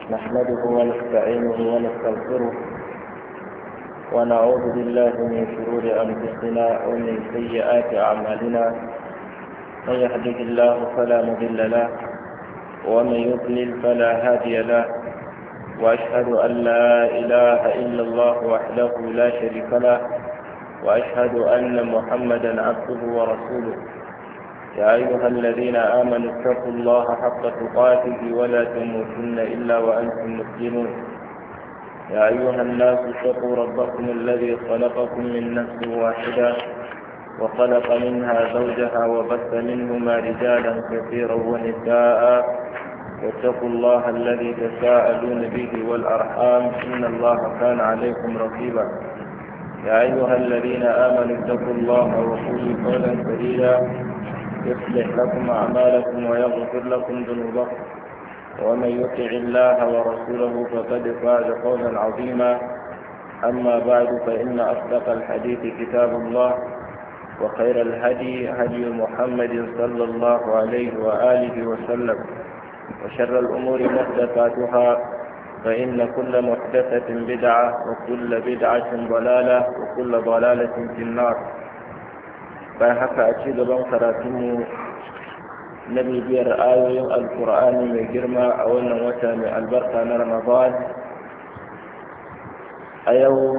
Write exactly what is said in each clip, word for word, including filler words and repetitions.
نحمده ونستعينه ونستغفره ونعوذ بالله من شرور أنفسنا ومن سيئات أعمالنا. من يهده الله فلا مضل له ومن يضلل فلا هادي له، وأشهد أن لا إله إلا الله وحده لا شريك له، وأشهد أن محمدا عبده ورسوله. يا أيها الذين آمنوا اتقوا الله حق تقاته ولا تموتن إلا وأنتم مسلمون. يا أيها الناس اتقوا ربكم الذي خلقكم من نفس واحدة وخلق منها زوجها وبث منهما رجالا كثيرا ونساء، واتقوا الله الذي تساءلون به والأرحام إن الله كان عليكم رقيبا. يا أيها الذين آمنوا اتقوا الله وقولوا قولا سديدا يصلح لكم أعمالكم ويغفر لكم ذنوبكم، ومن يطع الله ورسوله فقد فاز فوزا عظيما. أما بعد، فإن أصدق الحديث كتاب الله، وخير الهدي هدي محمد صلى الله عليه وآله وسلم، وشر الأمور محدثاتها، فإن كل محدثة بدعة وكل بدعة ضلالة وكل ضلالة في النار. bayan haka a ci gaban karatunmu na bibiyar ayoyin alkur'ani mai girma a wannan wata mai albarka na ramadan, a yau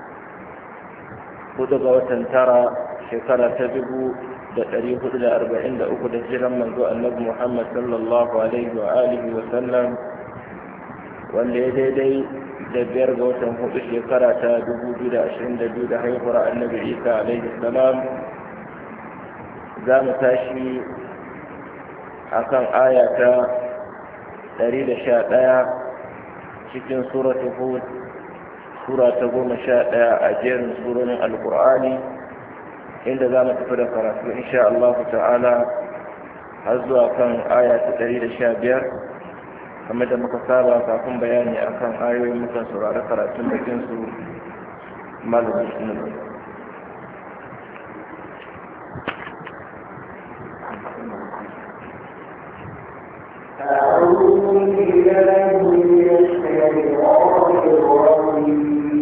hudu ga watan tara shekara ta dubu da ɗari hudu da arba'in da uku da jiran manzo annabi muhammad sallallahu alaihi wa alihi wa sallam, wanda ya daidai da biyar ga watan hudu shekara ta dubu biyu da ashirin da biyu da haihuwar annabi isa alaihi salam. za mu tashi a kan aya ta ɗari da sha ɗaya cikin suratul hud, sura ta goma sha ɗaya a jerin surorin alkur'ani, inda za mu tafi da karatu insha Allah ta'ala har zuwa kan aya ta ɗari da sha biyar. kamar da muka saba, kafin bayani akan ayoyin mukan saurari karatun bakin su malamin sunan. أعوذ بالله من الشيطان الرجيم.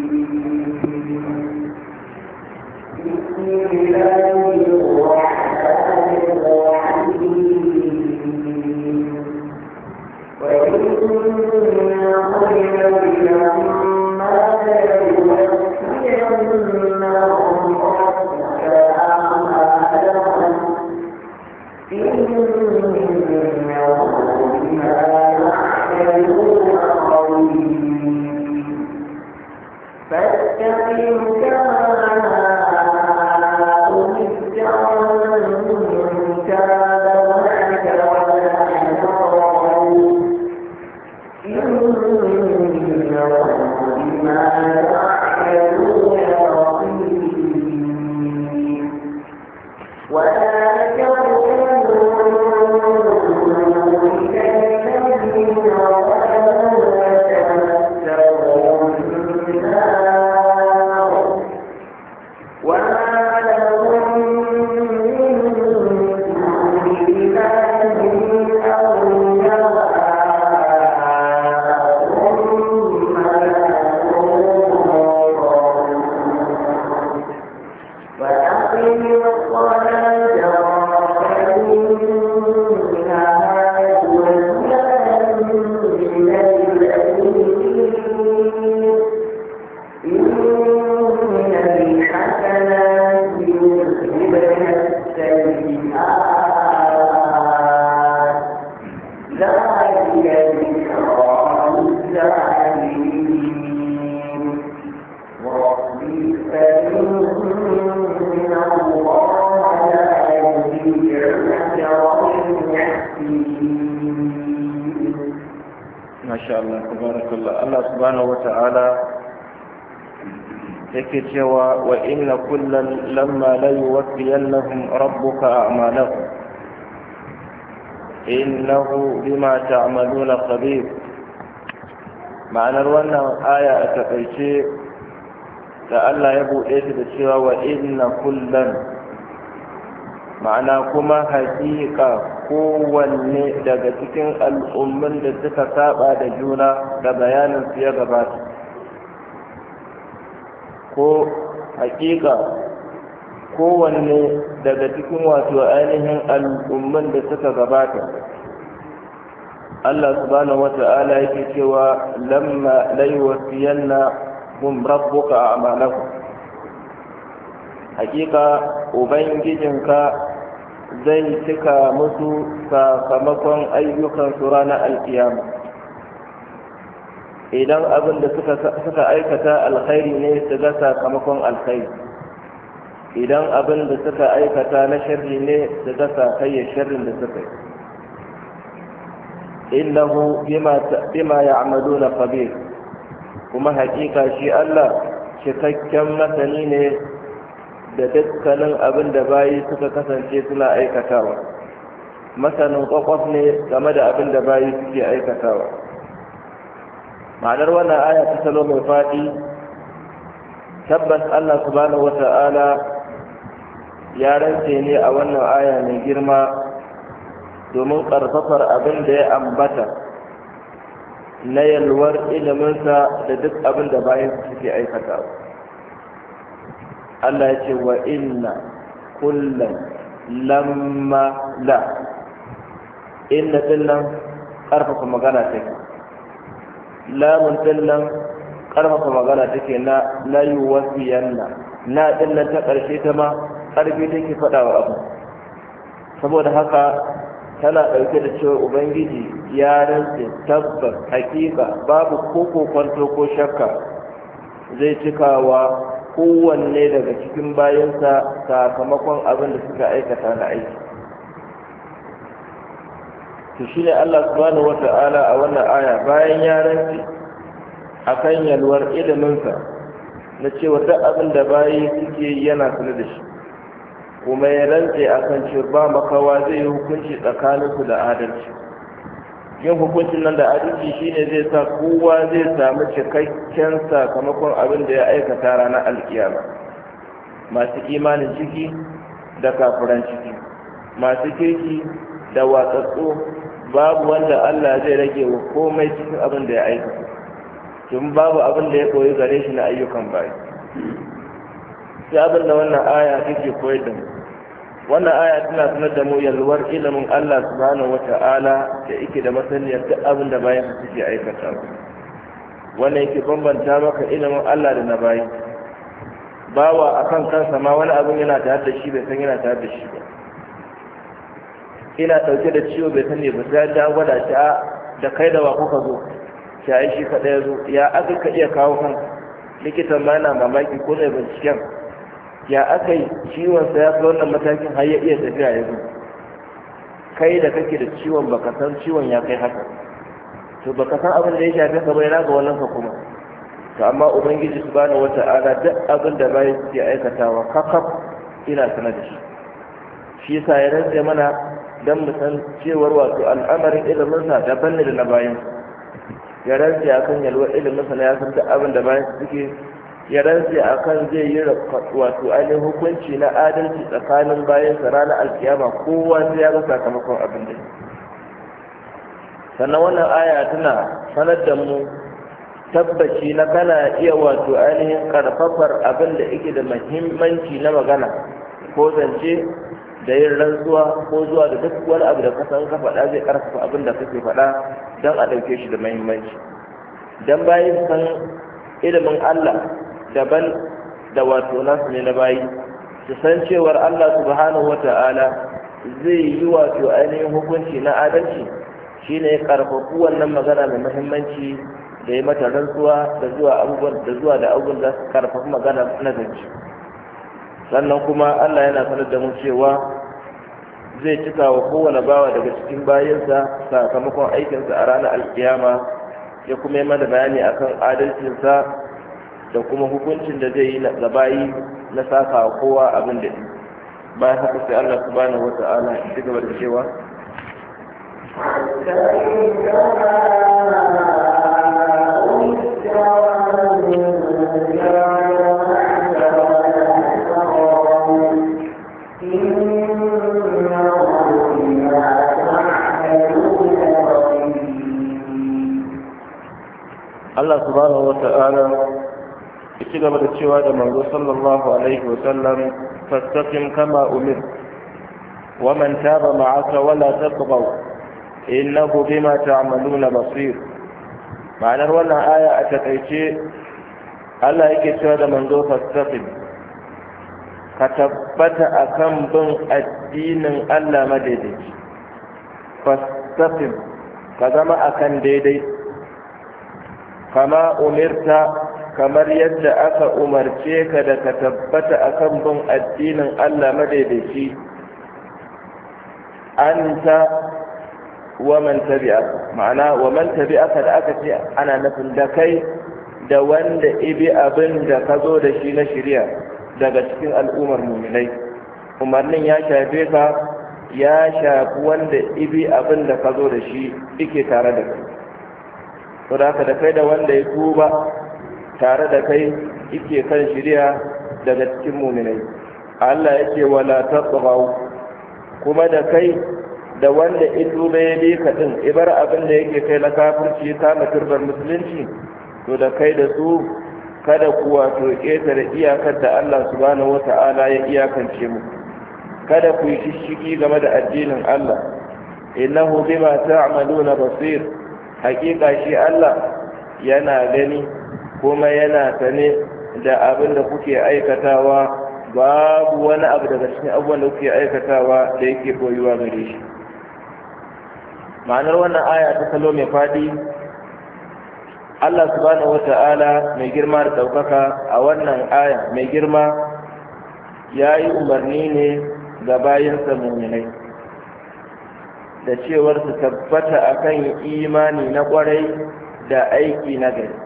بسم الله الرحمن الرحيم. وإن خيرا لما ليوفينهم ربك أعمالهم فاستقم كما أمرت ومن تاب معك ولا تطغوا إنه بما تعملون بصير. ولا yake cewa wa inna kullan lamma la yuwaffiyannahum rabbuka a'malahum innahu bima ta'maluna khabir. ma'anar wannan aya a takaice da Allah ya buɗe ta da cewa wa inna kullan, ma'ana kuma haƙiƙa kowanne daga cikin al'ummin da suka saba da juna da bayanin su ya gabata, ko haƙiƙa kowanne daga cikin wato ainihin al'ummin da suka gabata, Allah subhanahu wata'ala yake cewa lamma la yuwaffiyanna hum rabbuka a'malahum, hakika ubangijinka zai cika musu sakamakon ayyukan su ranar alkiyama. Idan abin da suka suka aikata alkhairi ne su ga sakamakon alkhairi, idan abin da suka aikata na sharri ne su ga sakayyar sharrin da suka yi. innahu bima bima ya'maluna khabir, kuma hakika shi Allah cikakken masani ne da dukkanin abin da bayi suka kasance suna aikatawa, masanin kwakwaf ne game da abin da bayi suke aikatawa. Ma'anar wannan aya ta salo mai faɗi, tabbas Allah subhanahu wata'ala ya rantse ne a wannan aya mai girma domin ƙarfafar abin da ya ambata na yalwar iliminsa da duk abin da bayan suke aikata. Allah ya ce wa inna kullum lamma la, inna dinnan ƙarfafa magana take, lamun dinnan ƙarfafa magana take na la yuwaffiyanna, na dinnan ta ƙarshe ta ma ƙarfi take faɗawa abu. Saboda haka tana ɗauke da cewa ubangiji ya rantse tabbas hakika babu ko kokonto ko shakka zai cikawa kowanne daga cikin bayansa sakamakon abin da suka aikata na aiki. to shine Allah subhanahu wata'ala a wannan aya bayan ya rantse akan yalwar iliminsa na cewa duk abin da bayi suke yana kula da shi, kuma ya rantse a kan cewa ba makawa zai yi hukunci tsakaninku da adalci. Yin hukuncin nan da adalci shine zai sa kowa zai samu cikakken sakamakon abin da ya aikata ranar alkiyama, masu imanin ciki da kafiran ciki, masu kirki da watsatsu, babu wanda Allah zai rage wa komai cikin abin da ya aikata, tun babu abin da ya koyi gare shi na ayyukan bayi. Sai abin da wannan aya take koyar da mu, wannan aya tana sanar da mu yalwar ilimin Allah subhanahu wata'ala da yake da masaniyar duk abin da bayan suke aikata. Wannan yake bambanta maka ilimin Allah da na bayi. Bawa akan kansa ma wani abin yana tare da shi bai san yana tare da shi ba. Ina ɗauke da ciwo bai sani ba, sai da gwada shi a da kai da wa kuka zo, shi shi kaɗai ya zo, ya aka ka iya kawo kanka. Likitan ma yana mamaki ko zai binciken ya aka yi ciwonsa ya fi wannan matakin har ya iya tafiya ya zo. Kai da kake da ciwon baka san ciwon ya kai haka, to baka san abin da ya shafi ka bai na ga wannan ka kuma. To amma ubangiji subhanahu wata'ala duk abin da bayan suke aikatawa kakaf ina sanar da shi. Shi yasa ya rantse mana dan mu san cewar wato al'amarin iliminsa daban ne da na bayan. Ya rantse akan yalwar iliminsa na ya san duk abin da bayan suke, ya rantse akan zai yi wato ainihin hukunci na adalci tsakanin bayansa ranar alkiyama, kowa sai ya ga sakamakon abin da. Sannan wannan aya tana sanar da mu tabbaci na kana iya wato ainihin karfafar abin da yake da muhimmanci na magana ko zance da yin rantsuwa ko zuwa da duk wani abu da ka san ka faɗa zai karfafa abin da kake faɗa don a ɗauke shi da muhimmanci. Dan bayan san ilimin Allah daban da wato nasu ne na bayi, su san cewar Allah subhanahu wata'ala zai yi wato ainihin hukunci na adalci, shine ya karfafu wannan magana mai muhimmanci da ya mata rantsuwa da zuwa abubuwan da zuwa da abubuwan da su karfafu magana na zance. Sannan kuma Allah yana sanar da mu cewa zai cika wa kowane bawa daga cikin bayansa sakamakon aikinsa a ranar alkiyama, ya kuma yi mana bayani akan adalcinsa da kuma hukuncin da zai yi ga bayi na saka wa kowa abin da bayan haka sai Allah subhanahu wata'ala ya ci gaba da cewa إن Allah subhanahu wa ta'ala ya ci gaba da cewa da manzo sallallahu alaihi wa sallam fastaqim kama umir wa man taba ma'aka wala tatghaw innahu bima ta'maluna basir. ma'anar wannan aya a takaice Allah yake cewa da manzo fastaqim, ka tabbata akan bin addinin Allah madaidaici. fastaqim, ka zama akan daidai, kama umirta, kamar yadda aka umarce ka da ka tabbata akan bin addinin Allah madaidaici. anta wa man tabi'aka, ma'ana wa man tabi'aka da aka ce ana nufin da kai da wanda ibi abin da ka zo da shi na shari'a daga cikin al'ummar mu'minai. umarnin ya shafe ka, ya shafi wanda ibi abin da ka zo da shi yake tare da kai. to da da kai da wanda ya tuba tare da kai yake kan shari'a daga cikin mu'minai. Allah yake wala tatghaw, kuma da kai da wanda ya tuba ya bi ka din ibar abin da yake kai na kafirci kama turbar musulunci, to da kai da su kada ku wato ƙetare iyakar da Allah subhanahu wata'ala ya iyakance mu. kada ku yi shishigi game da addinin Allah. innahu bima ta'maluna basir, hakika shi Allah yana gani kuma yana sane da abin da kuke aikatawa, babu wani abu daga cikin abubuwan da kuke aikatawa da yake boyuwa gare shi. ma'anar wannan aya ta salo mai fadi, Allah subhanahu wata'ala mai girma da ɗaukaka a wannan aya mai girma ya yi umarni ne ga bayinsa mu'minai da cewar su tabbata akan imani na ƙwarai da aiki na gari.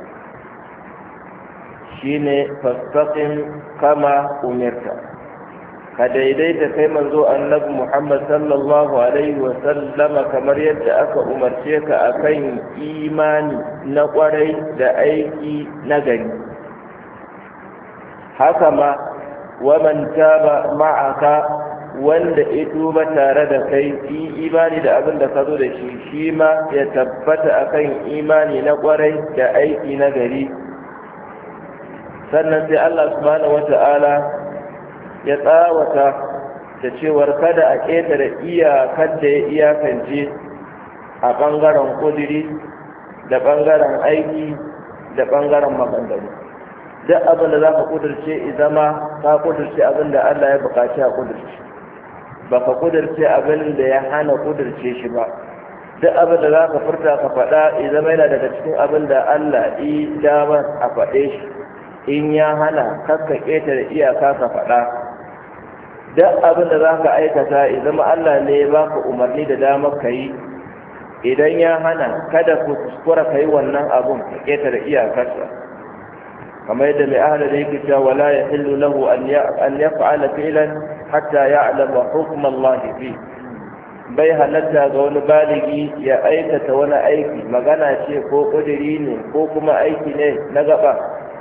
shine fastaqim kama umirta, ka daidaita kai manzo annabi Muhammad sallallahu alaihi wa sallama kamar yadda aka umarce ka akan imani na kwarai da aiki na gari. haka ma wa man taba ma'aka, wanda ya tuba tare da kai yi imani da abin da ka zo da shi, shi ma ya tabbata akan imani na kwarai da aiki na gari. sannan sai Allah subhanahu wata'ala ya tsawata da cewar kada a ƙetare iyakar da ya iyakance a ɓangaren ƙudiri da ɓangaren aiki da ɓangaren maganganu. duk abin da za ka ƙudurce izama ka ƙudurce abin da Allah ya buƙaci a ƙudurce, ba ka ƙudurce abin da ya hana ƙudurce shi ba. duk abin da za ka furta ka faɗa izama yana daga cikin abin da Allah yi damar a faɗe shi, in ya hana kakka ƙetare iyaka ka faɗa. duk abin da za ka aikata ya zama Allah ne ya baka umarni da damar ka yi, idan ya hana kada ku kuskura ka yi wannan abun ka ƙetare iyakarsa. kamar yadda mai ahalar yake cewa wala ya hillu lahu an ya fa'ala fi'lan hatta ya'lama hukm Allah fi. bai halatta ga wani baligi ya aikata wani aiki, magana ce ko ƙudiri ne ko kuma aiki ne na gaba,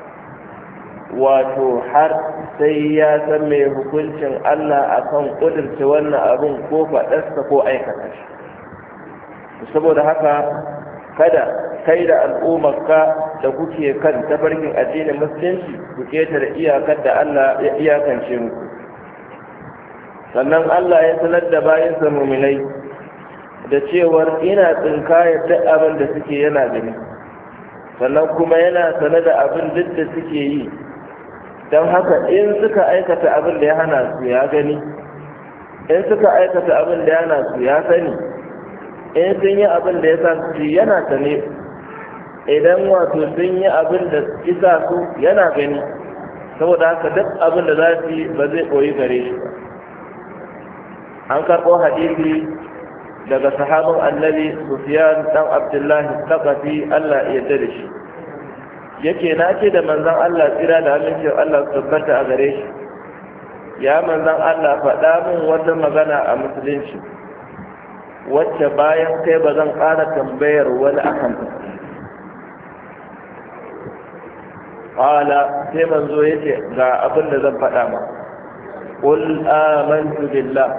wato har sai ya san mai hukuncin Allah akan kudurce wannan abin ko faɗarsa ko aikata shi. saboda haka kada kai da al'ummarka da kuke kan tafarkin addinin musulunci ku ketare iyakar da Allah ya iyakance muku. sannan Allah ya sanar da bayansa mu'minai da cewar ina tsinkayar duk abin da suke yana gani, sannan kuma yana sanar da abin duk da suke yi. don haka in suka aikata abin da ya hana su ya gani, in suka aikata abin da ya hana su ya sani, in sun yi abin da ya sa su yana sane, idan wato sun yi abin da isa su yana gani. saboda haka duk abin da za su yi ba zai koyi gare shi ba. an karɓo hadisi daga sahabin annabi Sufyan dan Abdullahi Thaqafi, Allah ya yarda da shi, yake na ce da manzon Allah tsira da amincin Allah su tabbata a gare shi, ya manzon Allah faɗa min wata magana a musulunci wacce bayan kai ba zan ƙara tambayar wani akan ta. qala sai manzo yace ga abin da zan faɗa ma, qul amantu billah,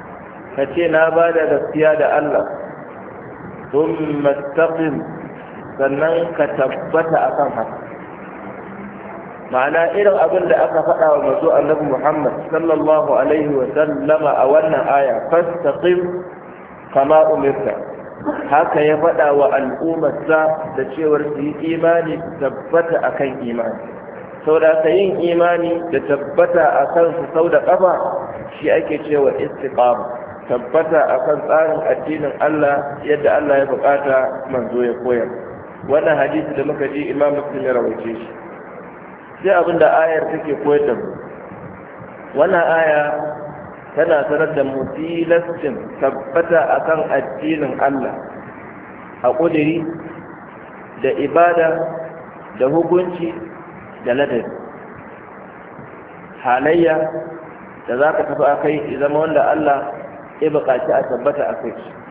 kace na ba da gaskiya da Allah, thumma istaqim, sannan ka tabbata akan haka. ma'ana irin abin da aka faɗa wa manzo annabi Muhammad sallallahu alaihi wa sallama a wannan aya fastaqim kama umirta, haka ya faɗa wa al'ummarsa da cewar su yi imani su tabbata akan imani. saboda ka yin imani da tabbata akan su sau da ƙafa shi ake cewa istiqama, tabbata akan tsarin addinin Allah yadda Allah ya bukata manzo ya koyar. wannan hadisi da muka ji Imam Muslim ya rawaice shi. sai abinda ayar take koyar da mu, wannan aya tana sanar da mu tilastin tabbata akan addinin Allah a ƙudiri da ibada da hukunci da ladabi, halayya da za ka tafi akai zama wanda Allah ya buƙaci a tabbata akai.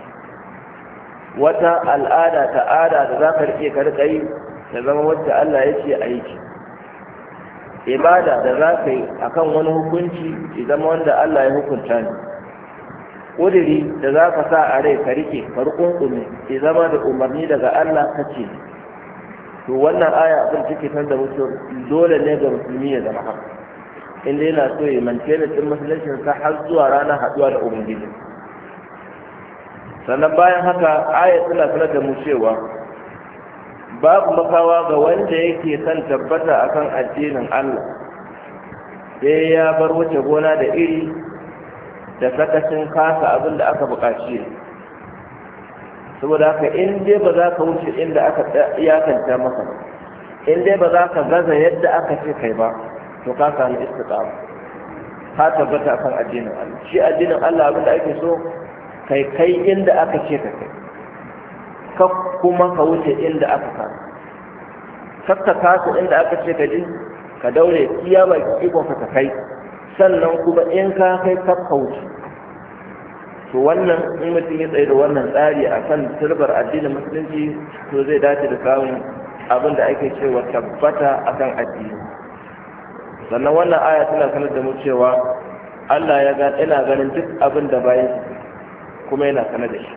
wata al'ada ta'ada da za ka rike ka rika yi ta zama wacce Allah ya ce a yi ki. ibada da za ka yi a kan wani hukunci ya zama wanda Allah ya hukunta ne. ƙudiri da za ka sa a rai ka rike ka rukunkume ya zama da umarni daga Allah ka ce. to wannan aya abin take san da mutum dole ne ga musulmi ya zama haka, inda yana so ya maintain din musuluncin sa har zuwa ranar haɗuwa da ubangiji. sannan bayan haka aya tana sanar da mu cewa babu makawa ga wanda yake son tabbata akan addinin Allah sai ya bar wuce gona da iri da sakacin kasa abin da aka buƙaci. saboda haka in dai ba za ka wuce inda aka iyakanta maka ba, in dai ba za ka gaza yadda aka ce kai ba, to ka samu istiqama, ka tabbata akan addinin Allah. shi addinin Allah abin da ake so kai kai inda aka ce ka kai, ka kuma ka wuce inda aka kasa. kakka kasa inda aka ce ka ji, ka daure iya baki ikon ka kai, sannan kuma in ka kai ka wuce. to wannan in mutum ya tsaye da wannan tsari a kan turbar addinin musulunci, to zai dace da samun abin da ake cewa tabbata akan addini. sannan wannan aya tana sanar da mu cewa Allah ya ga ina ganin duk abin da bayan kuma yana sanar da shi,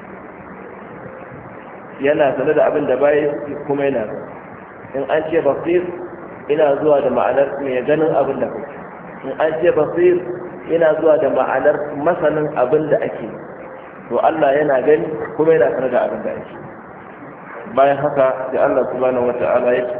yana sanar da abin da bayan kuma yana in an ce basir ina zuwa da ma'anar mai ganin abin da kake, in an ce basir yana zuwa da ma'anar masanin abin da ake. to Allah yana gani kuma yana sanar da abin da ake. bayan haka sai Allah subhanahu wata'ala ya ce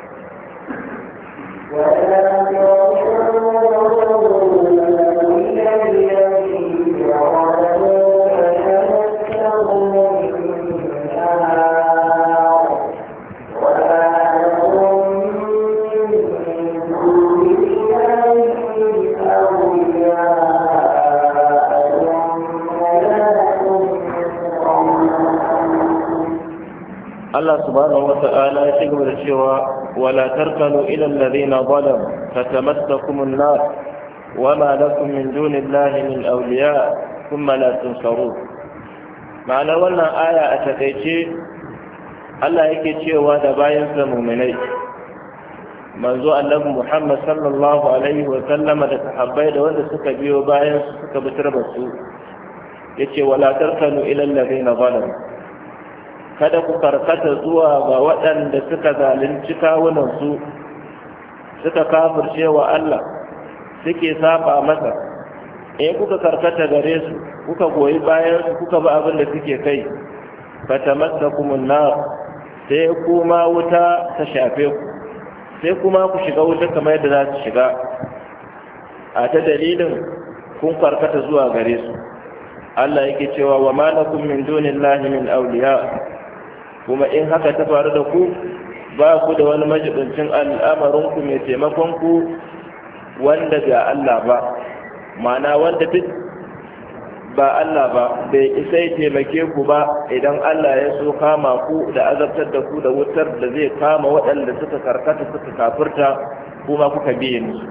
Allah subhanahu wata'ala ya cigaba da cewa wala tarkanu ila alladhina zalamu fatamassakum an-nar wama lakum min dunillahi min awliya thumma la tunsarun. ma'ana wannan aya a takeice Allah yake cewa da bayansa mu'minai, manzo annabi Muhammad sallallahu alaihi wa sallama da sahabbai da wanda suka biyo bayan su suka bi tarbasu, yace wala tarkanu ila alladhina zalamu, kada ku karkata zuwa ga waɗanda suka zalunci kawunansu, suka kafirce wa Allah, suke saba masa. in kuka karkata gare su, kuka goyi bayan su, kuka ba abin da suke kai, fatamassakumun nar, sai kuma wuta ta shafe ku, sai kuma ku shiga wuta kamar yadda za su shiga a ta dalilin kun karkata zuwa gare su. Allah yake cewa wa ma lakum min dunillahi min awliya, kuma in haka ta faru da ku, ba ku da wani majibincin al'amarinku mai taimakonku wanda ga Allah ba, ma'ana wanda duk ba Allah ba bai isa ya taimake ku ba idan Allah ya so kama ku da azabtar da ku da wutar da zai kama waɗanda suka karkata suka kafirta kuma kuka biye musu.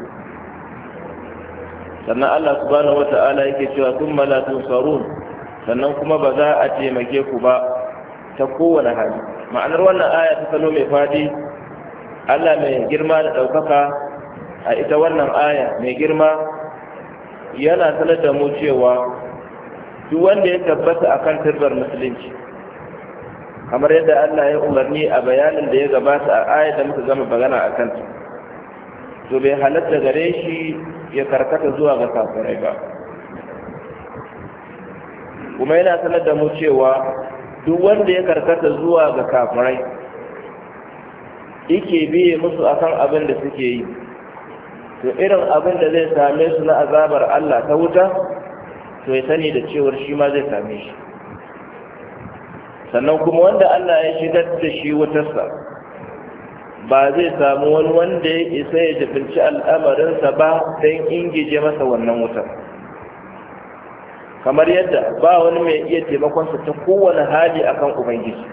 sannan Allah subhanahu wata'ala yake cewa thumma la tunsarun, sannan kuma ba za a taimake ku ba ta kowane hali. ma'anar wannan aya ta salo mai fadi, Allah mai girma da ɗaukaka a ita wannan aya mai girma yana sanar da mu cewa duk wanda ya tabbata akan turbar musulunci, kamar yadda Allah ya umarni a bayanin da ya gabata a ayat da muka gama magana a kanta, to bai halatta gare shi ya karkata zuwa ga kafirai ba. Kuma yana sanar da mu cewa duk wanda ya karkata zuwa ga kafirai yake biye musu akan abin da suke yi, to irin abin da zai same su na azabar Allah ta wuta, to ya sani da cewar shi ma zai same shi. Sannan kuma wanda Allah ya shigar da shi wutarsa, ba zai samu wani wanda ya isa ya jibinci al'amarinsa ba don ingije masa wannan wutar. Kamar yadda ba wani mai iya taimakonsa ta kowane hali akan Ubangiji.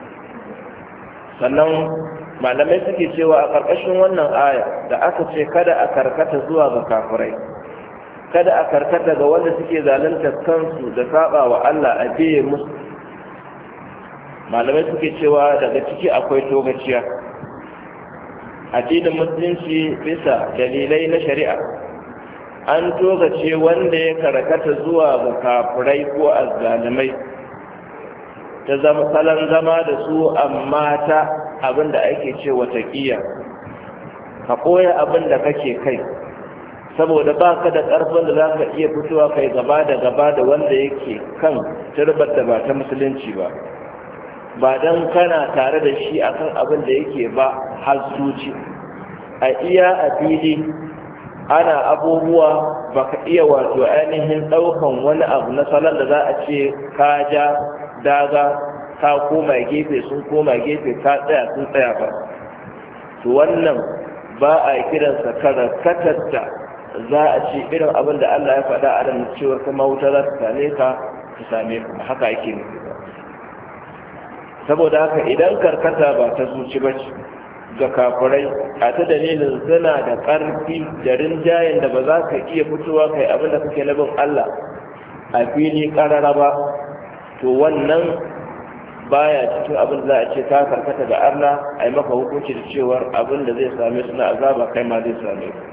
Sannan malamai suke cewa a ƙarƙashin wannan aya da aka ce kada a karkata zuwa ga kafirai, kada a karkata ga wanda suke zalunta kansu da saba wa Allah a biye musu, malamai suke cewa daga ciki akwai togaciya. Addinin musulunci bisa dalilai na shari'a an togace wanda ya karkata zuwa ga kafirai ko azzalimai ta zama salon zama da su, amma ta abin da ake ce wataƙiya, ka koya abin da kake kai saboda ba ka da ƙarfin da za ka iya fitowa kai gaba da gaba da wanda yake kan turbar da ba ta musulunci ba, ba don kana tare da shi akan abin da yake ba har zuci. A iya a fili ana abubuwa ba ka iya wato ainihin ɗaukan wani abu na salon da za a ce ka ja daga ka koma gefe sun koma gefe ka tsaya sun tsaya ba, to wannan ba a kiransa karkatatta za a ce irin abin da Allah ya faɗa a nan cewar kuma wuta za ta same ka ta same ka, haka ake nufi ba. Saboda haka idan karkata ba ta zuci ba ce ga kafirai a ta dalilin suna da ƙarfi da rinjayen da ba za ka iya fitowa kai abin da kake nabin Allah a fili ƙarara ba, to wannan baya cikin abin da za a ce ka karkata da arna a yi maka hukunci da cewar abin da zai same su na azaba kai ma zai same ku.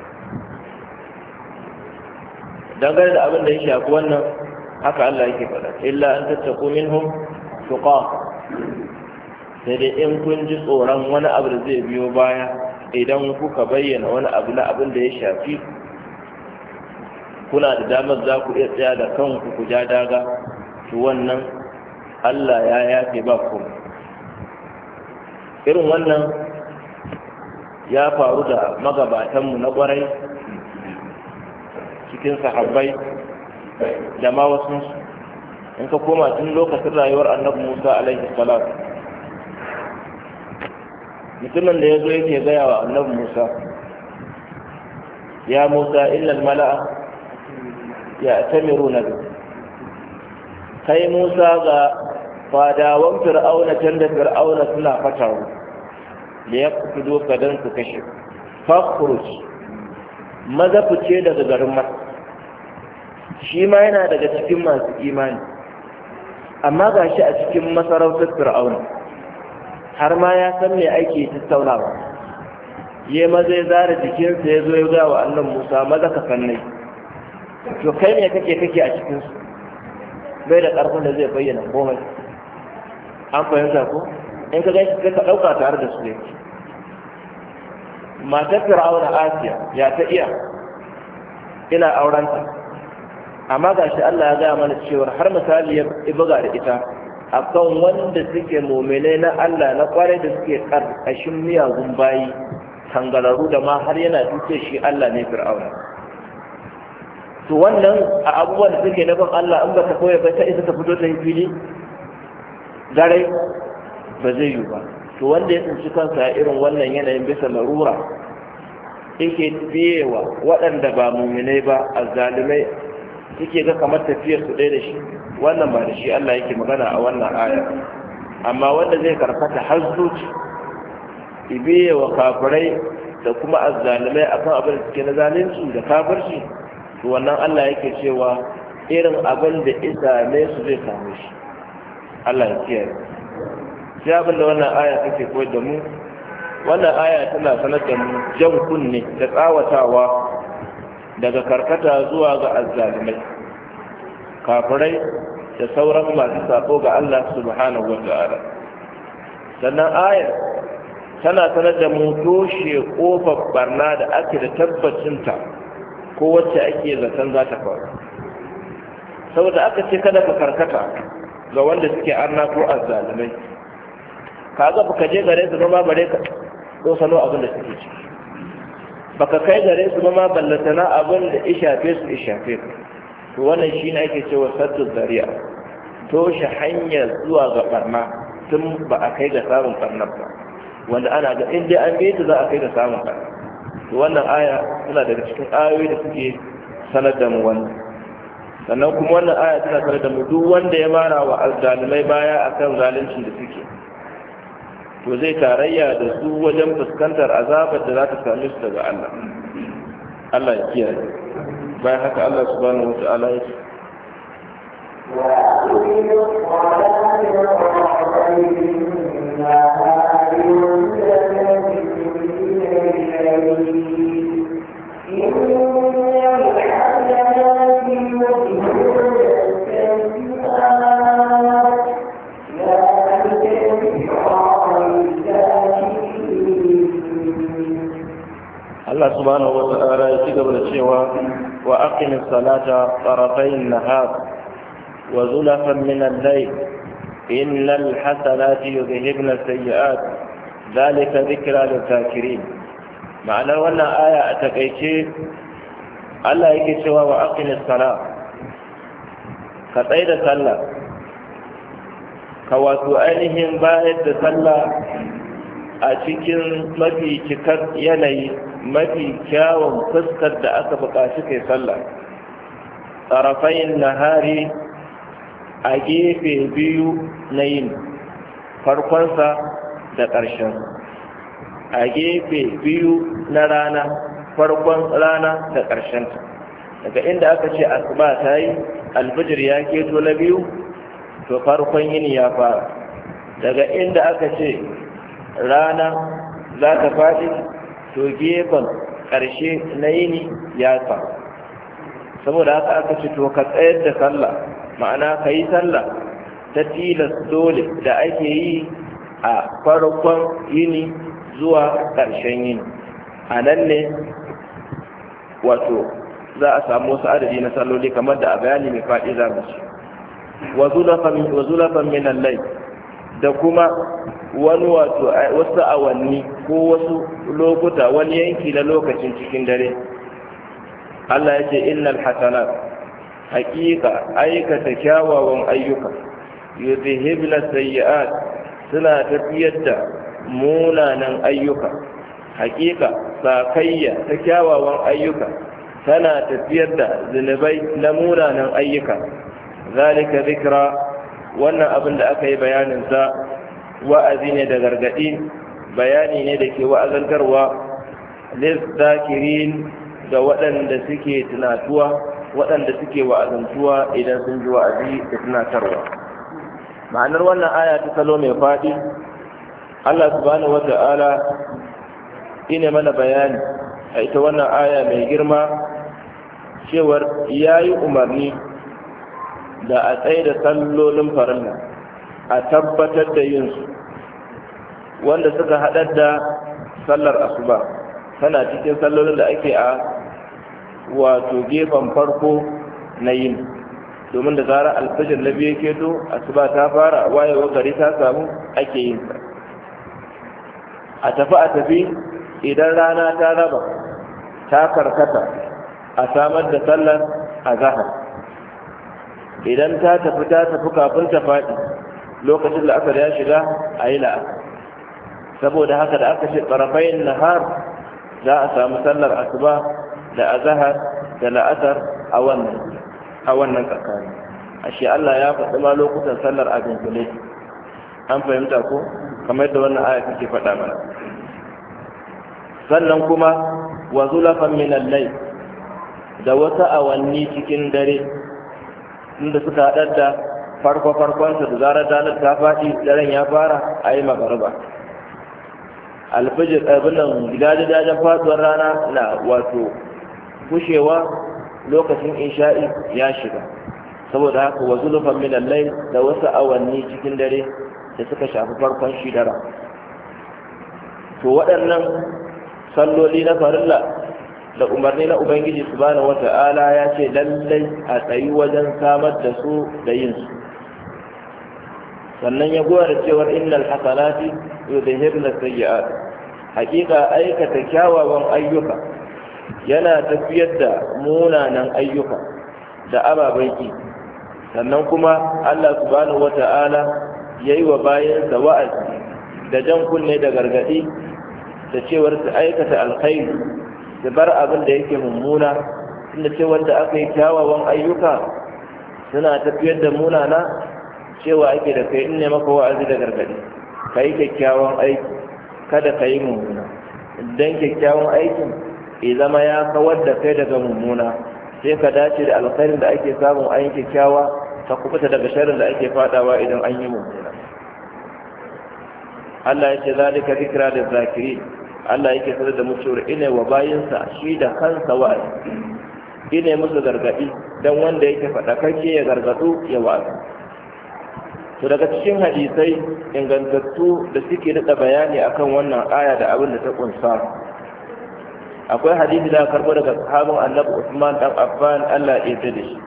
Dangane da abin da ya shafi wannan, haka Allah yake faɗa, illa an tattaku minhum tuqa, sai dai in kun ji tsoron wani abu da zai biyo baya idan kuka bayyana wani abu na abin da ya shafi, kuna da damar za ku iya tsaya da kanku ku ja daga, to wannan Allah ya yafe ba ku. Irin wannan ya faru da magabatanmu na ƙwarai cikin sahabbai da ma wasu. In ka koma tun lokacin rayuwar annabi Musa alaihi salam, mutumin da ya zo yake gaya wa annabi Musa, ya Musa illal mala'a ya tamiru na biyu, kai Musa ga fadawan fir'auna can da fir'auna suna fatawa da ya fito ka don su kashe, fakhruj maza fice daga garin Masar. Shi ma yana daga cikin masu imani, amma ga shi a cikin masarautar fir'auna, har ma ya san me ake tattaunawa. Ya maza ya zara jikinsa ya zo ya ga wa annan Musa, maza ka sannai, to kai ne kake kake a cikinsu, bai da ƙarfin da zai bayyana komai. An fahimta ko? In ka gaishe kai ka ɗauka tare da su yake. Matar fir'auna Asiya ya ta iya, ina aurenta, amma ga shi Allah ya gaya mana cewar har misali ya buga da ita akan wanda suke mu'minai na Allah na kwarai da suke karkashin miyagun bayi tangararu da ma har yana tuce shi Allah ne fir'auna. To wannan a abubuwan da suke na ban Allah an ba ta koya ba ta isa ta fito ta fili gare ba zai yi ba. To wanda ya tsinci kansa irin wannan yanayin bisa larura yake biyewa waɗanda ba mu'minai ba azzalumai yake ga kamar tafiyar su ɗaya da shi, wannan ba da shi Allah yake magana a wannan aya. Amma wanda zai karkata har zuci ibiye wa kafirai da kuma azzalumai akan abin da suke na zalunci da kafirci, to wannan Allah yake cewa irin abin da isa ne su zai samu shi. Allah ya kiyaye. Sai abin da wannan aya take koyar da mu, wannan aya tana sanar da mu jan kunne da tsawatawa daga karkata zuwa ga azzalimai, kafirai da sauran masu sako ga Allah subhanahu wa ta'ala. sannan ayar tana sanar da mu toshe kofar barna da ake da tabbacinta ko wacce ake zaton za ta faru. Saboda aka ce kada ka karkata ga wanda suke arna ko azzalimai, ka ga baka je gare su ba bare ka dosano abin da suke ciki, baka kai gare su ba ballatana abin da ishafe su ishafe ka. To wannan shine ake cewa saddu zari'a, toshe hanyar zuwa ga barna tun ba a kai ga samun barnar ba, wanda ana ga in dai an bi ta za a kai ga samun barna. To wannan aya tana daga cikin ayoyi da suke sanar da mu wannan. Sannan kuma wannan aya tana sanar da mu duk wanda ya mara wa azzalimai baya akan zalunci da suke, to zai tarayya da su wajen fuskantar azabar da za ta same su daga Allah. Allah ya kiyaye. Bayan haka Allah subhanahu wata'ala ya ce Allah subhanahu wa ta'ala ya ci gaba da cewa wa aqimis salata tarafayn nahar wa zulafan min al-layl innal hasanati yudhhibna as-sayyi'at dhalika dhikra lil-zakirin. Ma'anar wannan aya a takeice Allah yake cewa wa aqimis salat, ka tsaya da sallah, ka wato ainihin bayar da sallah a cikin mafi cikar yanayi, mafi kyawun fuskar da aka buƙaci kai sallah. Tsarafayin nahari, a gefe biyu na yin, farkonsa da ƙarshen, a gefe biyu na rana, farkon rana da ƙarshenta. Daga inda aka ce asuba ta yi, alfijir ya keto na biyu, to farkon yini ya fara. Daga inda aka ce rana za ta faɗi, to gefen ƙarshe na yini ya fa. Saboda haka aka ce to ka tsayar da sallah, ma'ana ka yi sallah ta tilas dole da ake yi a farkon yini zuwa ƙarshen yini. A nan ne wato za a samu wasu adadi na salloli kamar da a bayani mai faɗi za mu ci. wa zulafan min al-layl, da kuma wani wato wasu awanni ko wasu lokuta, wani yanki na lokacin cikin dare. Allah ya ce innal hasanat, haqiqa aikata kyawawan ayyuka, yuzhibna sayyi'at, suna tafiyar da munanan ayyuka. Haqiqa sakayya ta kyawawan ayyuka tana tafiyar da zunubai na munanan ayyuka. Zalika zikra, wannan abin da aka yi bayanin sa wa'azi ne da gargadi, bayani ne da ke wa'azantarwa lizzakirin, ga waɗanda suke tunatuwa, waɗanda suke wa'azantuwa idan sun ji wa'azi da tunatarwa. Ma'anar wannan aya ta salo mai faɗi, Allah subhanahu wata'ala ine mana bayani a ita wannan aya mai girma cewar yayi umarni da a tsaye da sallolin farilla, a tabbatar da yin su, wanda suka haɗar da sallar asuba tana cikin sallolin da ake a wato gefen farko na yin, domin da zarar alfajir na biyu keto asuba ta fara, wayewar gari ta samu, ake yin sa. A tafi a tafi idan rana ta raba ta karkata, a samar da sallar azhar. Idan ta tafi ta tafi kafin ta faɗi, lokacin da aka ya shiga a yi la'asar. Saboda haka da aka ce tsarafayin nahar, za a samu sallar asuba da azhar da la'asar a wannan a wannan tsakani. Ashe Allah ya faɗi ma lokutan sallar a dunkule. An fahimta ko kamar da wannan aya take faɗa mana. Sannan kuma wa zulafan min al-layl, da wata awanni cikin dare, inda suka haɗar da farko farkonsa da zarar ranar ta faɗi, daren ya fara, a yi magariba. Alfijir abin nan gidajen faɗuwar rana na wato kushewa, lokacin isha'i ya shiga. Saboda haka wa zulufan min al-layl, da wasu awanni cikin dare, da suka shafi farkon shidara. To waɗannan salloli na farilla da umarni na Ubangiji subhanahu wata'ala ya ce lallai a tsayi wajen samar da su da yin su. Sannan ya goya da cewar innal hasanati yudhhibna sayyi'at, hakika aikata kyawawan ayyuka yana tafiyar da munanan ayyuka da ababaiki. Sannan kuma Allah subhanahu wata'ala yayi wa bayansa wa'azi da jan kunne da gargadi da cewar su aikata alkhairi su bar abin da yake mummuna, inda cewar da aka yi kyawawan ayyuka suna tafiyar da munana, cewa ake da kai in ne maka wa'azi da gargadi ka yi kyakkyawan aiki kada ka yi mummuna. Idan kyakkyawan aikin ya zama ya kawar da kai daga mummuna, sai ka dace da alkhairin da ake samun an yi kyakkyawa, ka kubuta daga sharrin da ake fadawa idan an yi mummuna. Allah ya ce zalika zikra lil zakirin. Allah yake sanar da mu cewa ina wa bayinsa shi da kansa wa'azi, ina musu gargadi dan wanda yake faɗa kake ya gargadu ya wa'azi. To daga cikin hadisai ingantattu da suke da bayani akan wannan aya da abin da ta kunsa, akwai hadisi da karbo daga sahabin Annabi Usman dan Affan Allah ya yarda da shi,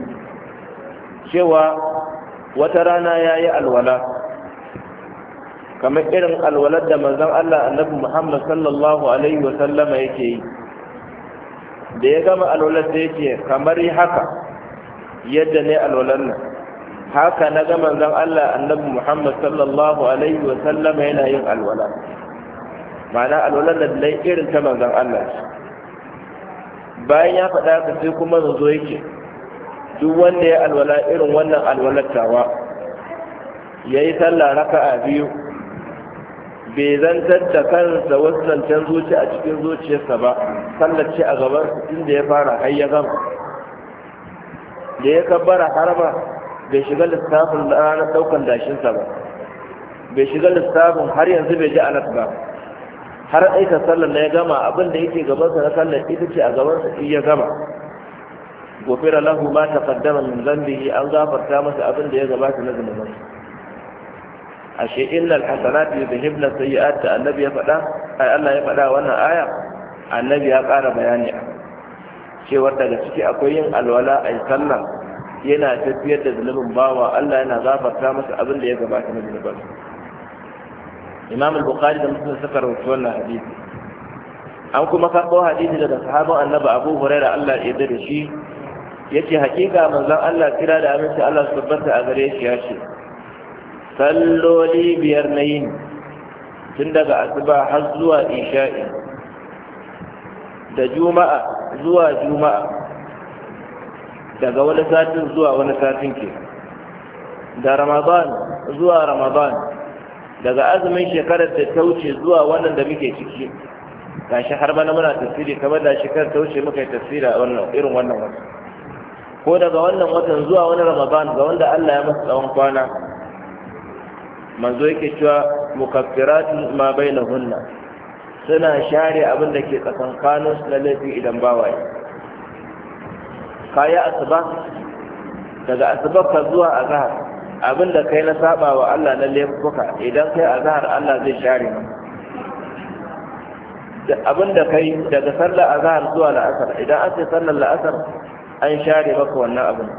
cewa wata rana yayi alwala kamar irin alwalar da manzon Allah Annabi Muhammad sallallahu alaihi wa sallama yake yi. Da ya gama alwalar sai yake kamar haka yadda ne alwalar nan haka na ga manzon Allah Annabi Muhammad sallallahu alaihi wa sallama yana yin alwala. Ma'ana alwalar da dai irin ta manzon Allah. Bayan ya faɗa ka sai kuma zo yake duk wanda ya alwala irin wannan alwalar tawa yayi sallah raka'a biyu, bai zantar da kansa wasu zancen zuci a cikin zuciyarsa ba, sallar ce a gaban tun da ya fara har ya gama. Da ya kabbara harba bai shiga lissafin ranar daukan dashinsa ba, bai shiga lissafin har yanzu bai ji alat ba, har aika sallar na ya gama. Abin da yake gabansa na sallar ita ce a gabansa in ya gama. Gofira lahu ma taqaddama min dhanbihi, an gafarta masa abin da ya gabata na zunubansa. Ashe innal hasanati yudhibna sayyi'at da annabi ya faɗa, ai Allah ya faɗa wannan aya, annabi ya ƙara bayani a cewa daga ciki akwai yin alwala ai sallah yana tafiyar da zunubin bawa, Allah yana gafarta masa abin da ya gabata na zunubansa. Imam al-Bukhari da Muslim suka rawaito wannan hadisi. An kuma karɓo hadisi daga sahaban annabi Abu Hurairah Allah ya yarda da shi, yace hakika manzon Allah kira da aminci Allah su tabbata a gare shi ya ce salloli biyar na yin tun daga asuba har zuwa isha'i, da juma'a zuwa juma'a, daga wani satin zuwa wani satin ke, da ramadan zuwa ramadan, daga azumin shekarar da ta wuce zuwa wannan da muke ciki. Gashi har bana muna tafsiri kamar da shekarar ta wuce muka yi tafsiri a wannan irin wannan watan, ko daga wannan watan zuwa wani ramadan ga wanda Allah ya masa tsawon kwana. Manzo yake cewa mukaffiratun ma bainahunna, suna share abin da ke tsakankanin su na laifi idan bawaye. Kaya asuba, daga asuba ka zuwa azhar, abin da kai na saba wa Allah na laifuka idan kai azhar Allah zai share maka. Da abin da kai daga sallar azhar zuwa la'asar, idan aka sallar la'asar an share maka wannan abin.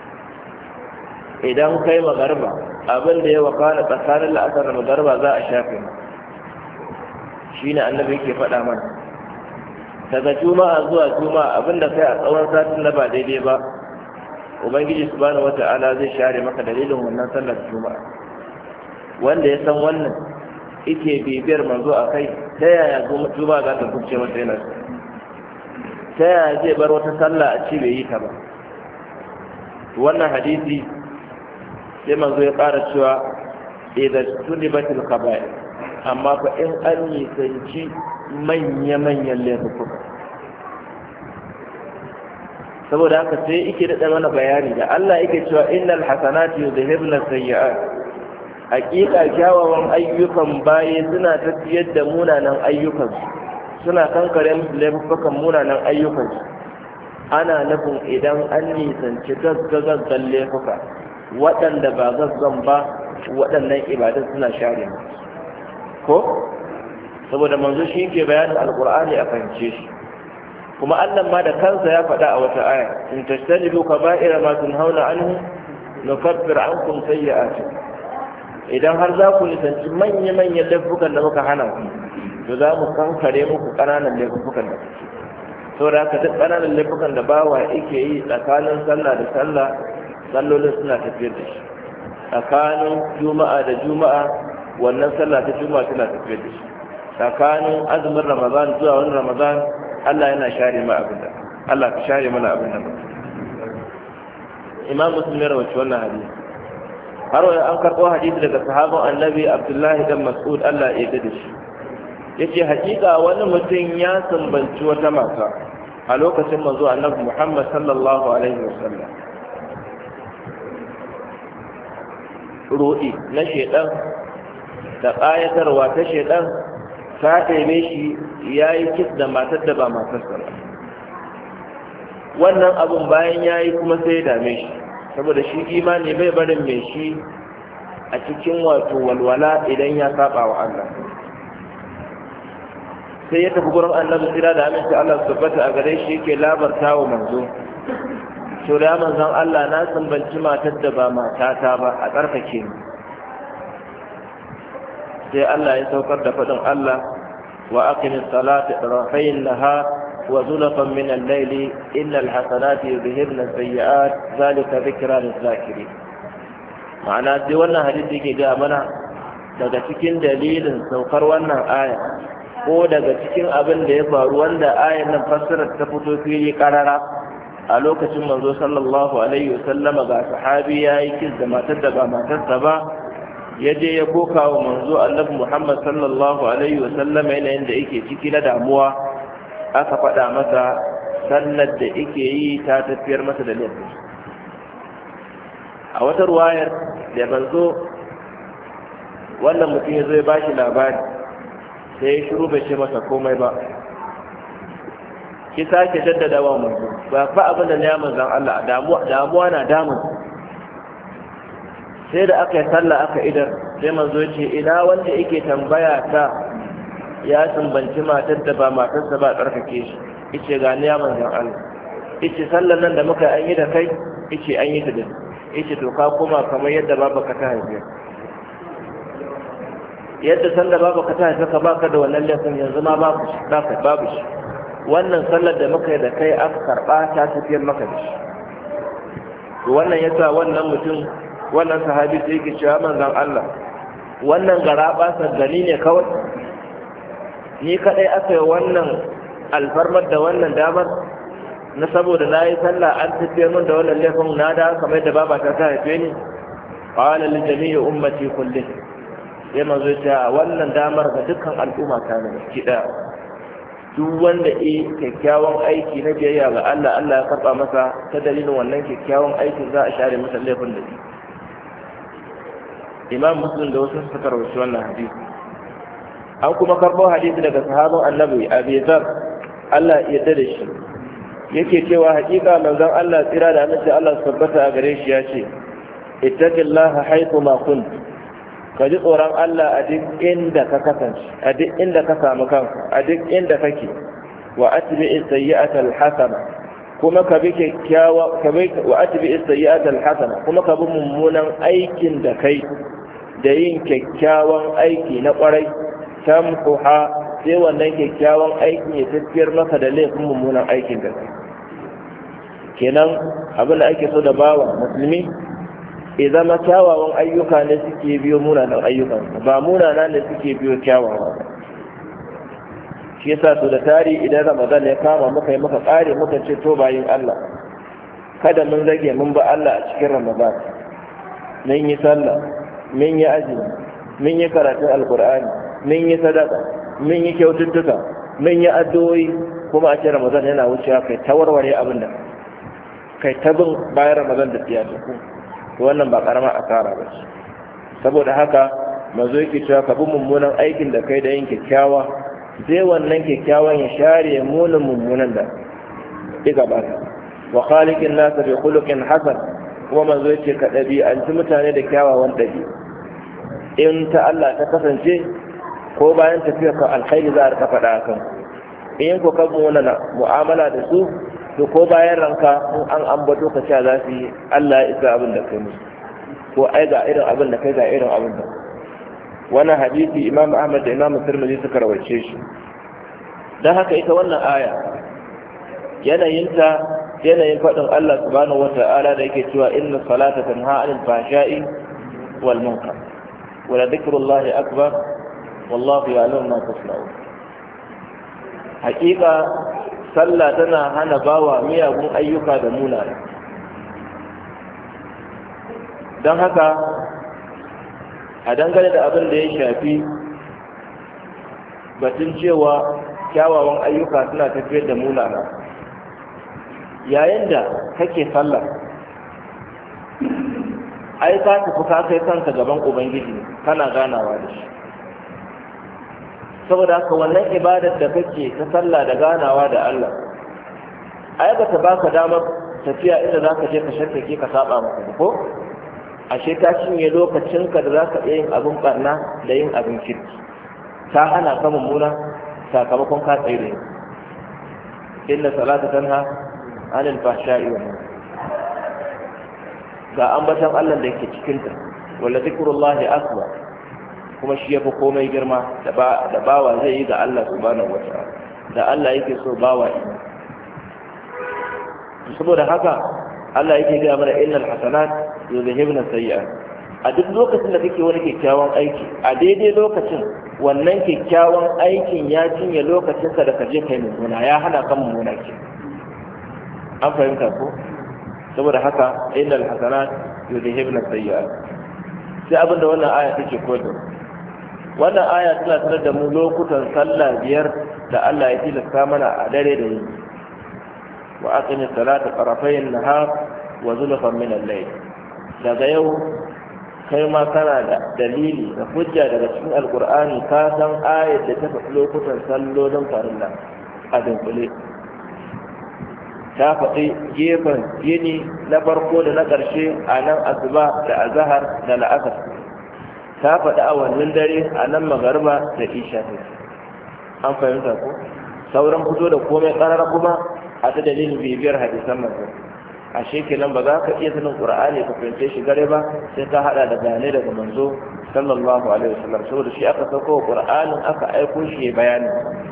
Idan kai magariba, abin da ya wakana tsakanin la'asar da magariba za a shafe mu. Shi ne annabi yake faɗa mana. Daga juma'a zuwa juma'a, abin da kai a tsawon satin na ba daidai ba, Ubangiji subhanahu wata'ala zai share maka dalilin wannan sallar juma'a. Wanda ya san wannan yake bibiyar manzo a kai, ta yaya juma'a za ta kubce masa yana so? Ta yaya zai bar wata sallah a ci bai yi ta ba? Wannan hadisi sai manzo ya ƙara cewa idan sulibatil qaba'ir, amma fa in an yi sanci manya-manyan laifuka. Saboda haka sai yake da mana bayani da Allah yake cewa innal hasanati yudhhibna sayyi'at, hakika kyawawan ayyukan baye suna tafiyar da munanan ayyukan, suna kankare musu laifukan munanan ayyukan. Ana nufin idan an nisanci gaggagaggan laifuka waɗanda ba gaggan ba waɗannan ibadun suna share mu ko saboda manzo shi ke bayanin alqur'ani a fahimce shi kuma Allah ma da kansa ya faɗa a wata aya in tajtanibu kaba'ira ma tunhauna anhu nukaffir ankum sayyi'atikum idan har za ku nisanci manya-manyan laifukan da muka hana ku to za mu kankare muku ƙananan laifukan da kuke saboda haka duk ƙananan laifukan da bawa yake yi tsakanin sallah da sallah sallolin suna tafiyar da shi tsakanin juma'a da juma'a wannan sallah ta juma'a tana tafiyar da shi tsakanin azumin ramadan zuwa wani ramadan Allah yana share ma abin da Allah ka share mana abin da Imam Muslim ya rawaci wannan hadisi har wani an karɓo hadisi daga sahaban annabi Abdullahi dan Mas'ud Allah ya yarda da shi yace hakika wani mutum ya sambanci wata mata a lokacin manzo annabi Muhammad sallallahu alaihi wasallam ruɗi na shedan da ƙayatarwa ta shedan ta ɗebe shi ya yi kis da matar da ba matarsa ba wannan abun bayan ya yi kuma sai ya dame shi saboda shi imani bai barin mai shi a cikin wato walwala idan ya saba wa Allah sai ya tafi gurin annabi tsira da aminci Allah su tabbata a gare shi yake labarta wa manzo to da manzon Allah na sambanci matar da ba matata ba a tsarkake ni sai Allah ya saukar da faɗin Allah wa aqimis salata tarafayn nahar wa zulfan min al-layli innal hasanati yudhhibna as-sayyi'at zalika dhikra lil-zakirin ma'ana sai wannan hadisi yake ga mana daga cikin dalilin saukar wannan aya ko daga cikin abin da ya faru wanda ayan nan fassarar ta fito fili karara a lokacin manzo sallallahu alaihi wasallama ga sahabi yayi kis da matar da ba matarsa ba ya je ya koka wa manzo annabi Muhammad sallallahu alaihi wasallam yanayin da yake ciki na damuwa aka faɗa masa sallar da yake yi ta tafiyar masa da lafiya a wata ruwayar da manzo wannan mutum ya zo ya bashi labari sai ya shiru bai ce masa komai ba ki sake jaddada wa manzo ba fa abin da ya manzon Allah damuwa damuwa na damun sai da aka yi sallah aka idar sai manzo ya ce ina wanda yake tambaya ta ya sumbanci matar da ba matarsa ba tsarkake shi yace ga ni ya manzon Allah yace sallar nan da muka an yi da kai yace an yi ta da yace to ka koma kamar yadda babaka ta haife yadda sallar babaka ta haife ka baka da wannan laifin yanzu ma babu shi baka babu shi wannan sallar da muka yi da kai aka karba ta tafiyar maka da shi to wannan yasa wannan mutum wannan sahabi sai yake cewa manzon Allah wannan garaba sa gani ne kawai ni kadai aka yi wannan alfarmar da wannan damar na saboda na yi sallah an tafiyar min da wannan laifin na da kamar da baba ta ta haife ni qala li jami'i ummati kullih sai manzo ya wannan damar ga dukkan al'umma ta ne kida duk wanda yi kyakkyawan aiki na biyayya ga Allah Allah ya karba masa ta dalilin wannan kyakkyawan aikin za a share masa laifin da shi Imam Muslim da wasu suka rawaito wannan hadisi an kuma karbo hadisi daga sahabban Annabi Abi Dharr Allah ya yarda da shi yake cewa hakika manzon Allah tsira da annabi Allah tabbata a gare shi ya ce ittaqillaha haythu ma kunt ka ji tsoron Allah a duk inda ka kasance a duk inda ka samu kanka a duk inda kake wa atbi'i sayyi'ata al-hasana kuma ka bi kyakkyawa ka bi wa atbi'i sayyi'ata al-hasana kuma ka bi mummunan aikin da kai da yin kyakkyawan aiki na kwarai tamkuha sai wannan kyakkyawan aikin ya tafiyar maka da laifin mummunan aikin da kai kenan abin da ake so da bawa musulmi idan ma kyawawan ayyuka ne suke biyo munanan ayyukan ba munana ne suke biyo kyawawa shi yasa to da tari idan Ramadan ya kama muka yi muka kare muka ce to bayin Allah kada mun rage mun ba Allah a cikin Ramadan mun yi sallah mun yi azumi mun yi karatun alqur'ani mun yi sadaka mun yi kyaututtuka mun yi addu'o'i kuma a cikin Ramadan yana wucewa kai tawarware abin da kai tabin bayan Ramadan da tiyata ku wannan ba karama asara ba ce saboda haka mazo yake cewa ka bi mummunan aikin da kai da yin kyakkyawa sai wannan kyakkyawan ya share munin mummunan da ya gabata wa khaliqin nas bi khuluqin hasan kuma mazo yake ka dabi an ci mutane da kyawawan dabi in ta Allah ta kasance ko bayan tafiyar ka alkhairi za a rika faɗa kan in ko ka muna mu'amala da su to ko bayan ranka in an ambato ka cewa za su yi Allah ya isa abin da kai musu ko ai ga irin abin da kai ga irin abin da wannan hadisi Imam Ahmad da Imam Tirmidhi suka rawace shi dan haka ita wannan aya yanayinta yanayin faɗin Allah subhanahu wata'ala da yake cewa inna salata tanha 'anil fahsha'i wal munkar wa la dhikrullahi akbar wallahu ya'lamu ma tasna'un. Haƙiƙa sallah tana hana bawa miyagun ayyuka da munana. Don haka a dangane da abin da ya shafi batun cewa kyawawan ayyuka suna tafiyar da munana, yayin da kake sallah ai ka tafi ka kai kanka gaban ubangiji kana ganawa da shi, saboda haka wannan ibadar da kake ta sallah da ganawa da Allah ai ba ta baka damar tafiya inda zaka je ka shirke ka saba maka ko ashe ta cinye lokacinka da zaka iya yin abin barna da yin abin kirki, ta hana ka mummuna sakamakon ka tsere. Inna salata tanha anil fahsha'i wal munkar, ga ambatan Allah da yake cikin ta, wala zikrullahi akbar, kuma shi yafi komai girma da ba da bawa zai yi ga Allah subhanahu wataala, da Allah yake so bawa yi. Saboda haka Allah yake ga mana innal hasanat yuzhibna sayyi'at. A duk lokacin da kake wani kyakkyawan aiki, a daidai lokacin wannan kyakkyawan aikin ya cinye lokacinka da kaje kai mummuna, ya hana kan mummuna ke. An fahimta ko? Saboda haka innal hasanat yuzhibna sayyi'at. Sai abinda wannan aya take koyar. Wannan aya tana sanar da mu lokutan sallah biyar da Allah ya tilasta mana a dare da yini. Wa aqimis salata tarafayn nahar wa zulfan min al-layl. Daga yau kai ma kana da dalili da hujja daga cikin alqur'ani ka san ayat da ta faɗi lokutan sallolin farilla a dunkule. Ta faɗi gefen yini na farko da na ƙarshe a nan asuba da azahar da la'asar. Ta faɗi awannin dare a nan magarba da isha. An fahimta ko? Sauran fito da komai ƙarara kuma a ta dalilin bibiyar hadisan manzo. Ashe kenan ba za ka iya sanin Qur'ani ka fahimce shi gare ba sai ka hada da bayanai daga manzo sallallahu alaihi wasallam, saboda shi aka sauko Qur'anin aka aiko shi bayani.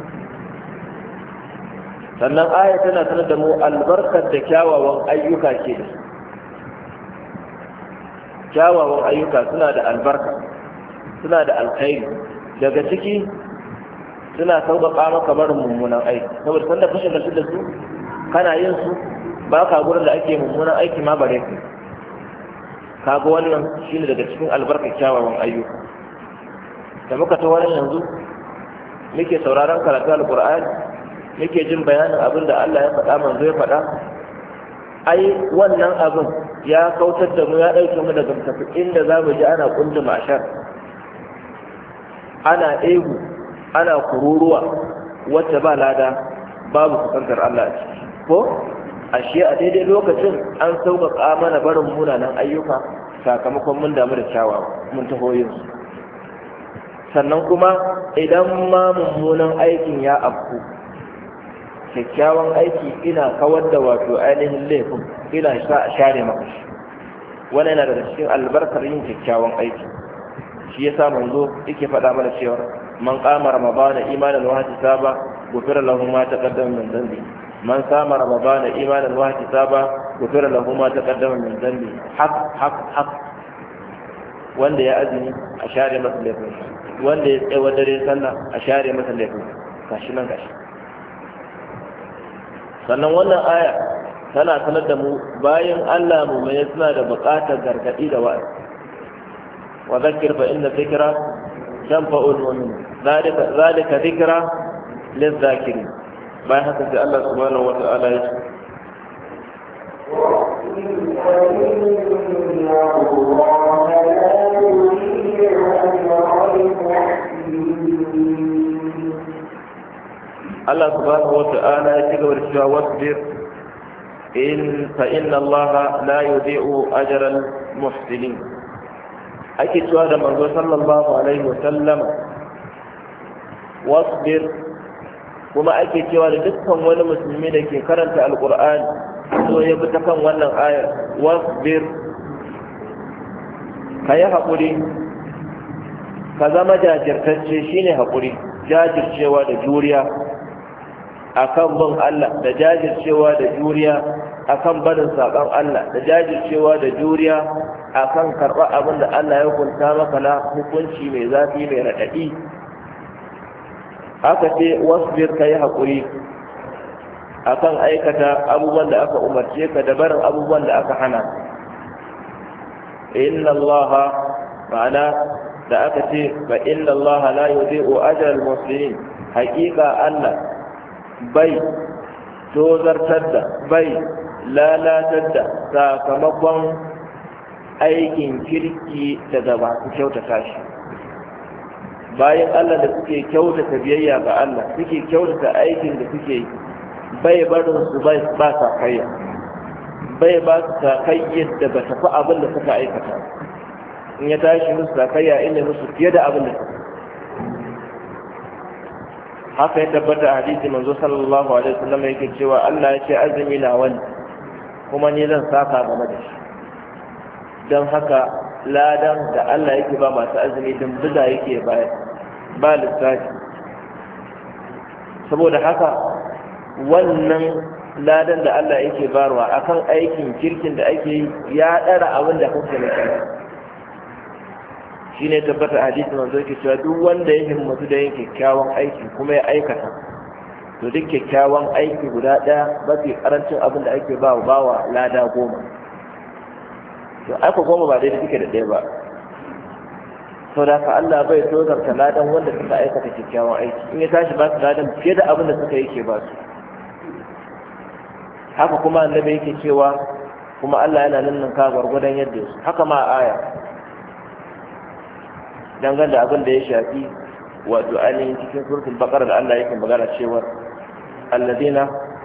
Sannan aya tana sanar da mu albarkar da kyawawan ayyuka ke da kyawawan ayyuka suna da albarka, suna da alkhairi, daga ciki suna sauƙaƙa maka barin mummunan aiki, saboda sanda fashe da su da su kana yin su ba ka gurin da ake mummunan aiki ma bare ka kaga wannan shine daga cikin albarkar kyawawan ayyuka. Da muka ta wannan yanzu muke sauraron karatu alqur'ani, muke jin bayanin abin da Allah ya faɗa manzo ya faɗa, ai wannan abin ya kautar da mu, ya ɗauke mu daga tafi inda za mu ji ana kunduma ashar, ana egu, ana kururuwa wacce ba lada, babu kusantar Allah a ciki ko ashe a daidai lokacin an sauƙaƙa mana barin munanan ayyuka sakamakon mun damu da kyawawa mun taho yin su. Sannan kuma idan ma mummunan aikin ya afku, kyakkyawan aiki ina kawar da wato ainihin laifin, ina sa a share maka shi. Wannan yana daga cikin albarkar yin kyakkyawan aiki. Shi yasa manzo yake faɗa mana cewa man qama ramadana imanan wa ihtisaba ghufira lahu ma taqaddama min dhanbi. Man sama ramadana imanan wa ihtisaba ghufira lahu ma taqaddama min dhanbi. Hak hak hak. Wanda ya azumi a share masa laifin, wanda ya tsaye dare sallah a share masa laifin. Gashi nan gashi. Sannan wannan aya tana sanar da mu bayan Allah mu mai suna da buƙatar gargadi da wa'azi. Wa zakkir fa inna dhikra tanfa'ul mu'minin. Zalika zalika dhikra liz-zakirin. Bayan haka sai Allah subhanahu wa ta'ala ya ce Allah subhanahu wa ta'ala ya ci gaba da cewa wasbir in fa inna Allah la yudhi'u ajra al-muhsinin. ake cewa da manzo sallallahu alaihi wa sallama wasbir, kuma ake cewa da dukkan wani musulmi da ke karanta alqur'ani so ya bi ta kan wannan ayar wasbir, ka yi haƙuri, ka zama jajirtacce shine haƙuri, jajircewa da juriya akan bin Allah da jajircewa da juriya akan barin saƙon Allah da jajircewa da juriya akan karɓar abin da Allah ya hukunta maka na hukunci mai zafi mai raɗaɗi. Haka ce wasbir, ka yi haƙuri akan aikata abubuwan da aka umarce ka da barin abubuwan da aka hana. Inna Allah, ma'ana da aka ce fa inna Allah la yudhi'u ajra al-muslimin, haƙiƙa Allah bai tozartar da bai lalatar da sakamakon aikin kirki daga masu kyautata shi. Bayan Allah da suke kyautata biyayya ga Allah, suke kyautata aikin da suke yi, bai barin su bai ba sakayya, bai ba su sakayyar da ba tafi abin da suka aikata. In ya tashi musu sakayya inda musu fiye da abin da suka. Haka ya tabbata a hadisi manzo sallallahu alaihi wasallam yake cewa Allah ya ce azumi na wani kuma ni zan saka game da shi. Don haka ladan da Allah yake ba masu azumi dumbuza yake bayar ba lissafi. Saboda haka wannan ladan da Allah yake barwa akan aikin kirkin da ake yi ya ɗara abin da kake nufi. Shi ne tabbata hadisi manzo yake cewa duk wanda ya himmatu da yin kyakkyawan aiki kuma ya aikata, to duk kyakkyawan aiki guda ɗaya mafi karancin abin da ake bawa bawa lada goma. To aka goma ba daidai suke da ɗaya ba. Sau da ka Allah bai tozarta ladan wanda suka aikata kyakkyawan aiki, in ya tashi ba su ladan fiye da abin da suka yi ke ba su. Haka kuma annabi yake cewa kuma Allah yana nan ka gwargwadon yadda su. Haka ma aya dangane da abin da ya shafi wato ainihin cikin suratul baqara da Allah yake magana cewa alladina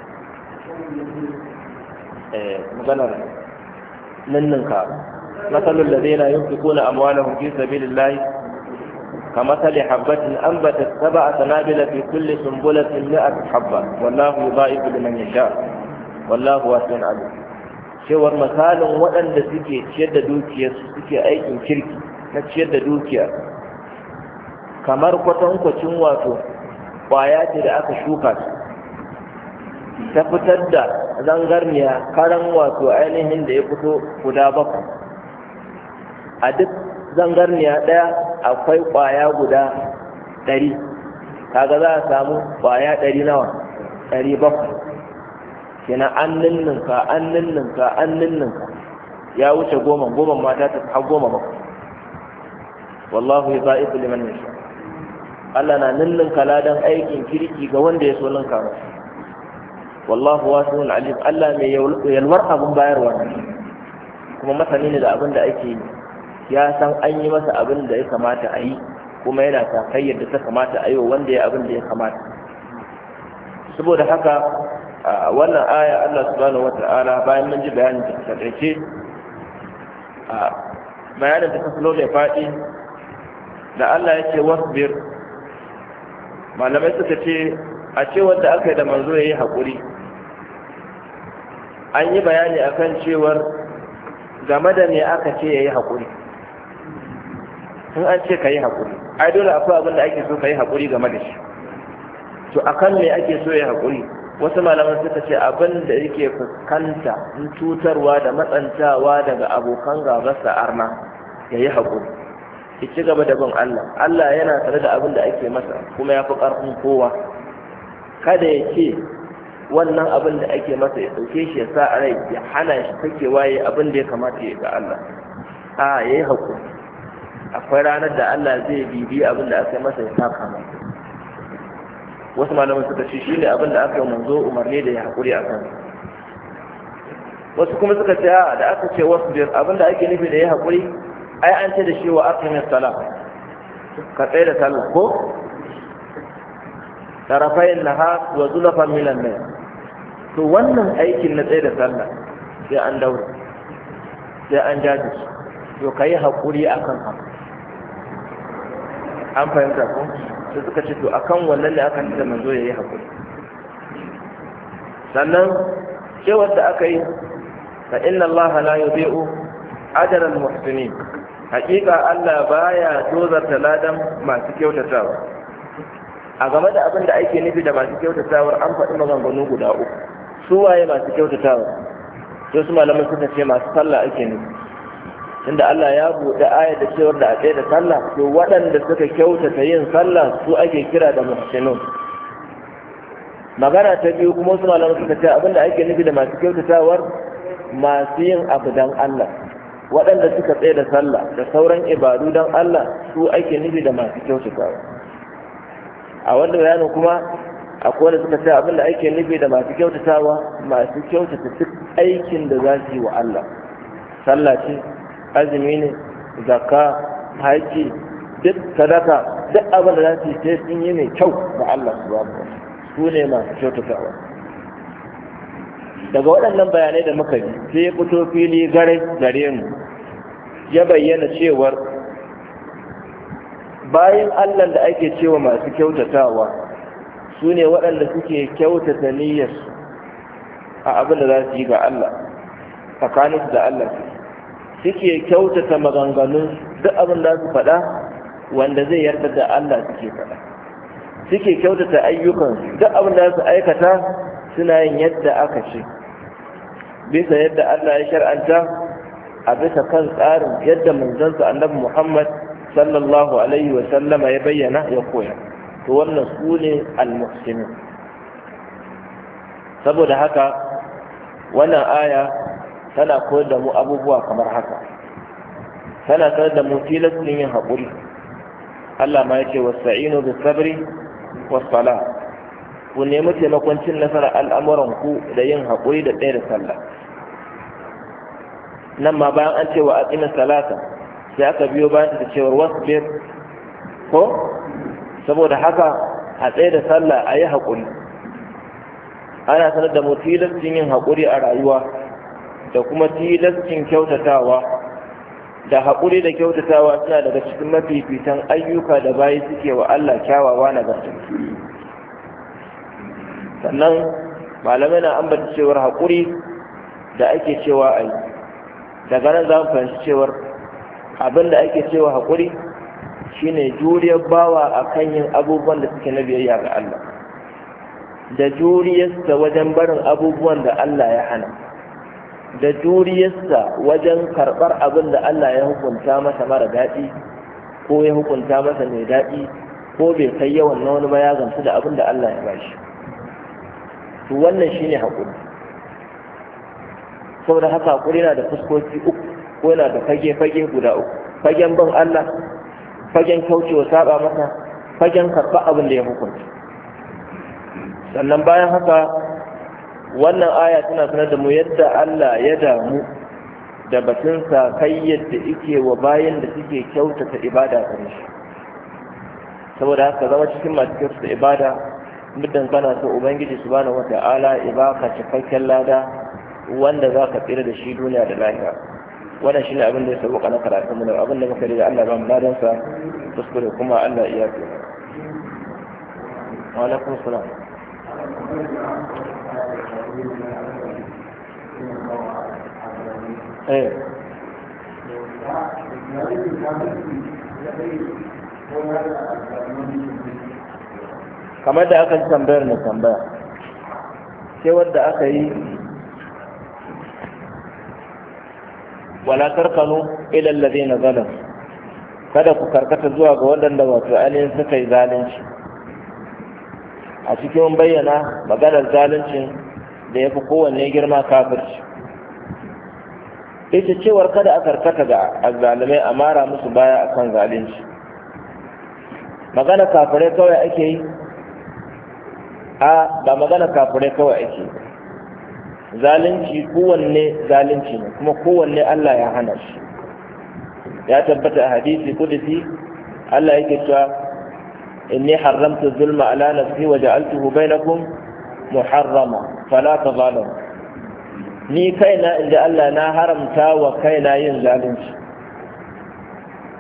eh maganar nanninka masalul ladina yunfiquna amwalahum fi sabilillahi kamathali habatin anbatat sab'a sanabila fi kulli sunbulatin mi'atu habba wallahu yudha'ifu liman yasha wallahu wasi'un 'alim. Cewar misalin waɗanda suke ciyar da dukiyarsu suke aikin kirki na ciyar da dukiya kamar kwatankwacin wato ƙwaya ce da aka shuka su ta fitar da zangarniya karan wato ainihin da ya fito guda bakwai. A duk zangarniya ɗaya akwai ƙwaya guda ɗari, kaga za a samu ƙwaya ɗari nawa ɗari bakwai. Kenan an ninninka an ninninka an ninninka ya wuce goma goma mata ta har goma bakwai. Wallahu yudha'ifu liman yasha. Allah na ninninka ladan aikin kirki ga wanda ya so ninka masa. Wallahu wasi'un 'alim. Allah mai yalwar abin bayarwa kuma masani ne da abin da ake yi, ya san an yi masa abin da ya kamata a yi kuma yana takayyar da ta kamata a yi wa wanda ya abin da ya kamata. Saboda haka wannan aya Allah subhanahu wata'ala bayan mun ji bayanin da ta dace a bayanin da ta filo da faɗi da Allah ya ce wasbir, malamai suka ce a ce wanda aka yi da manzo ya yi haƙuri. An yi bayani akan cewar game da ne aka ce ya yi haƙuri. In an ce ka yi haƙuri, ai dole akwai abin da ake so ka yi haƙuri game da shi. To akan me ake so ya haƙuri? Wasu malaman suka ce abin da yake fuskanta in cutarwa da matsantawa daga abokan gabarsa arna ya yi haƙuri. Ki ci gaba da bin Allah. Allah yana tare da abin da ake masa kuma ya fi ƙarfin kowa. Kada ya ce wannan abin da ake masa ya ɗauke shi ya sa a rai ya hana shi take waye abin da ya kamata ya ga Allah. A ya yi haƙuri. Akwai ranar da Allah zai bibi abin da aka yi masa ya saka masa. Wasu malaman suka ce shi ne abin da aka yi manzo umarni da ya haƙuri a kan. Wasu kuma suka ce da aka ce wasu biyar abin da ake nufi da ya haƙuri, ai an ce da shi wa aqimis salat, ka tsaye da sallah ko tarafayin nahar wa zulafan minan layl. To wannan aikin na tsaye da sallah sai an daure, sai an jaji, to kai haƙuri akan haka. An fahimta ko sai suka ce to akan wannan ne aka ce manzo yayi haƙuri. Sannan cewar da aka yi fa inna Allah la yudhi'u ajra al-muhsinin, haƙiƙa Allah baya tozarta ladan masu kyautatawa. A game da abin da ake nufi da masu kyautatawar an faɗi maganganu guda uku. Su waye masu kyautatawa? Sai su malaman suka ce masu sallah ake nufi, inda Allah ya buɗe ayar da cewar da a tsaye da sallah, to waɗanda suka kyautata yin sallah su ake kira da muhsinun. Magana ta biyu kuma su malaman suka ce abin da ake nufi da masu kyautatawar masu yin abu don Allah, waɗanda suka tsaye da sallah da sauran ibadu don Allah su ake nufi da masu kyautatawa. A wanda bayanin kuma akwai wanda suka ce abin da ake nufi da masu kyautatawa masu kyautata duk aikin da za su yi wa Allah, sallah ce, azumi ne, zakka, haji, duk sadaka, duk abin da za su yi sai sun yi mai kyau ga Allah subhanahu wa ta'ala, su ne masu kyautatawa. Daga waɗannan bayanai da muka ji sai ya fito fili gare gare mu ya bayyana cewar bayan Allah da ake cewa masu kyautatawa su ne waɗanda suke kyautata niyyarsu a abin da za su yi ga Allah, tsakaninsu da Allah, suke kyautata maganganun duk abin da su faɗa wanda zai yarda da Allah suke faɗa, suke kyautata ayyukansu duk abin da su aikata suna yin yadda aka ce bisa yadda Allah ya shar'anta a bisa kan tsarin yadda manzansa annabi Muhammad sallallahu alaihi wa sallama ya bayyana ya koya. To wannan su ne al-muhsinin. Saboda haka wannan aya tana koyar da mu abubuwa kamar haka. Tana sanar da mu tilastin yin haƙuri. Allah ma ya ce wasta'inu bis sabri was salah. Ku nemi taimakon cin nasarar al'amuranku da yin haƙuri da tsaye da sallah. Nan ma bayan an ce wa aqimis salata sai aka biyo bayan da cewar wasbir ko saboda haka a tsaye da sallah a yi haƙuri. Ana sanar da mu tilastin yin haƙuri a rayuwa da kuma tilastin kyautatawa, da haƙuri da kyautatawa suna daga cikin mafifitan ayyuka da bayi suke wa Allah kyawawa na gaske. Sannan malamai na ambata cewar haƙuri da ake cewa a yi, daga nan za mu fahimci cewar abin da ake cewa haƙuri shine juriyar bawa a kan yin abubuwan da suke na biyayya ga Allah, da juriyarsa wajen barin abubuwan da Allah ya hana, da juriyarsa wajen karɓar abin da Allah ya hukunta masa mara daɗi ko ya hukunta masa mai daɗi ko bai kai yawan na wani ba ya gamsu da abin da Allah ya bashi. To wannan shine haƙuri. Saboda haka haƙuri na da fuskoki uku ko yana da fage-fage guda uku: fagen bin Allah, fagen kaucewa saba masa, fagen karɓar abin da ya hukunta. Sannan bayan haka wannan aya tana sanar da mu yadda Allah ya damu da batun sa kai yadda yake wa bayan da suke kyautata ibada gare shi. Saboda haka zama cikin masu kyautata ibada, muddin kana so ubangiji subhanahu wata'ala ya baka cikakken lada wanda za ka tsira da shi duniya da lahira. Wannan shine abin da ya sauka na karatu mu, abin da muka yi da Allah ba mu ladan sa, kuskure kuma Allah ya yi. Wa alaikum salam. Eh kamar da aka tambayar na tambaya sai wanda aka yi wala tarkanu ila alladhina zalamu, kada ku karkata zuwa ga waɗanda wato ainihin suka yi zalunci. A cikin bayyana maganar zaluncin da ya fi kowanne girma kafirci, ita cewar kada a karkata ga azzalumai a mara musu baya akan zalunci. Magana kafirai kawai ake yi? A ba magana kafirai kawai ake yi. Zalunci kowanne zalunci ne, kuma kowanne Allah ya hana shi. Ya tabbata a hadisi kudusi Allah yake cewa inni haramtu zulma ala nafsi wa ja'altuhu bainakum muharrama fala tazalamu. Ni kaina inda Allah na haramta wa kaina yin zalunci,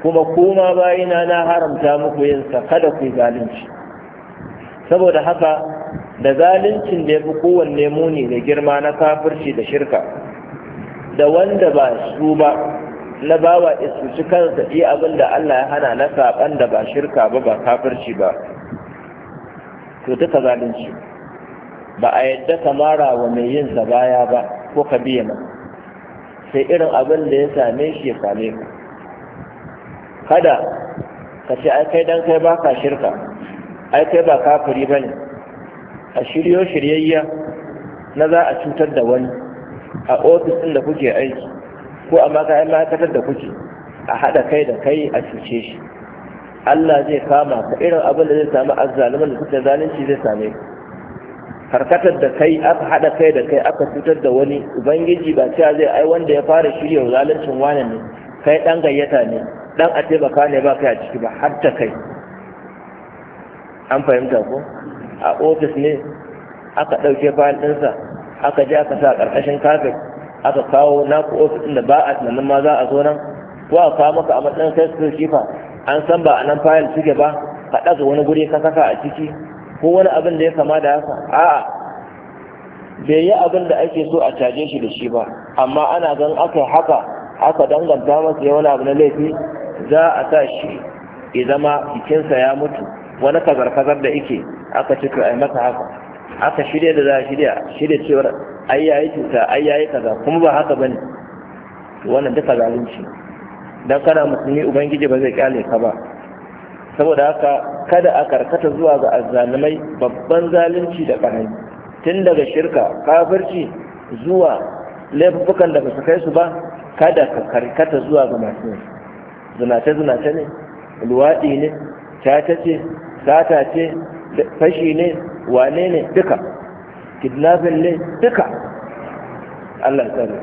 kuma kuma bayina na haramta muku yin sa kada ku zalunci. Saboda haka da zaluncin da yafi kowanne muni da girma na kafirci da shirka da wanda ba su ba na bawa isuci kansa iya abin da Allah ya hana na saban da ba shirka ba ba kafirci ba, to duka zalunci. Ba a yadda ka mara wa mai yin sa baya ba ko ka biya ma, sai irin abin da ya same shi ya same ka. Kada ka ce ai kai dan kai baka shirka, ai kai ba kafiri bane, a shiryo shiryayya na za a cutar da wani a ofis ɗin da kuke aiki ko a makayan ma'aikatar da kuke, a haɗa kai da kai a cuce shi. Allah zai kama ka irin abin da zai samu azzaluman da suka zalunci zai same ka. Karkatar da kai aka haɗa kai da kai aka cutar da wani, ubangiji ba cewa zai ai wanda ya fara shirya zaluncin wani ne, kai ɗan gayyata ne, ɗan a taimaka ne ba kai a ciki ba, har ta kai. An fahimta ko? A ofis ne aka ɗauke fayil ɗinsa aka je aka sa ƙarƙashin kafet aka kawo naku ofis ɗin da ba a tunanin ma za a zo nan, ko a kawo maka a matsayin kai su shifa an san ba a nan fayil suke ba, ka ɗaga wani guri ka saka a ciki ko wani abin da ya kama da haka. A'a, bai yi abin da ake so a caje shi da shi ba, amma ana gan aka haka aka danganta masa ya wani abu na laifi, za a sa shi ya zama jikinsa ya mutu, wani kazar-kazar da ike aka ci to ai masa haka, aka shirya da za a shirya shirya cewar ai yayi cuta ai yayi kaza, kuma ba haka bane. Wannan duka zalunci, dan kana musulmi ubangiji ba zai kyale ka ba. Saboda haka kada a karkata zuwa ga azzalumai, babban zalunci da karami, tun daga shirka kafirci zuwa laifukan da ba su kai su ba, kada ka karkata zuwa ga masu zinace zinace ne, luwaɗi ne, caca ce, sata ce, fashi ne, wane ne, duka kidnapping ne, duka. Allah tsare.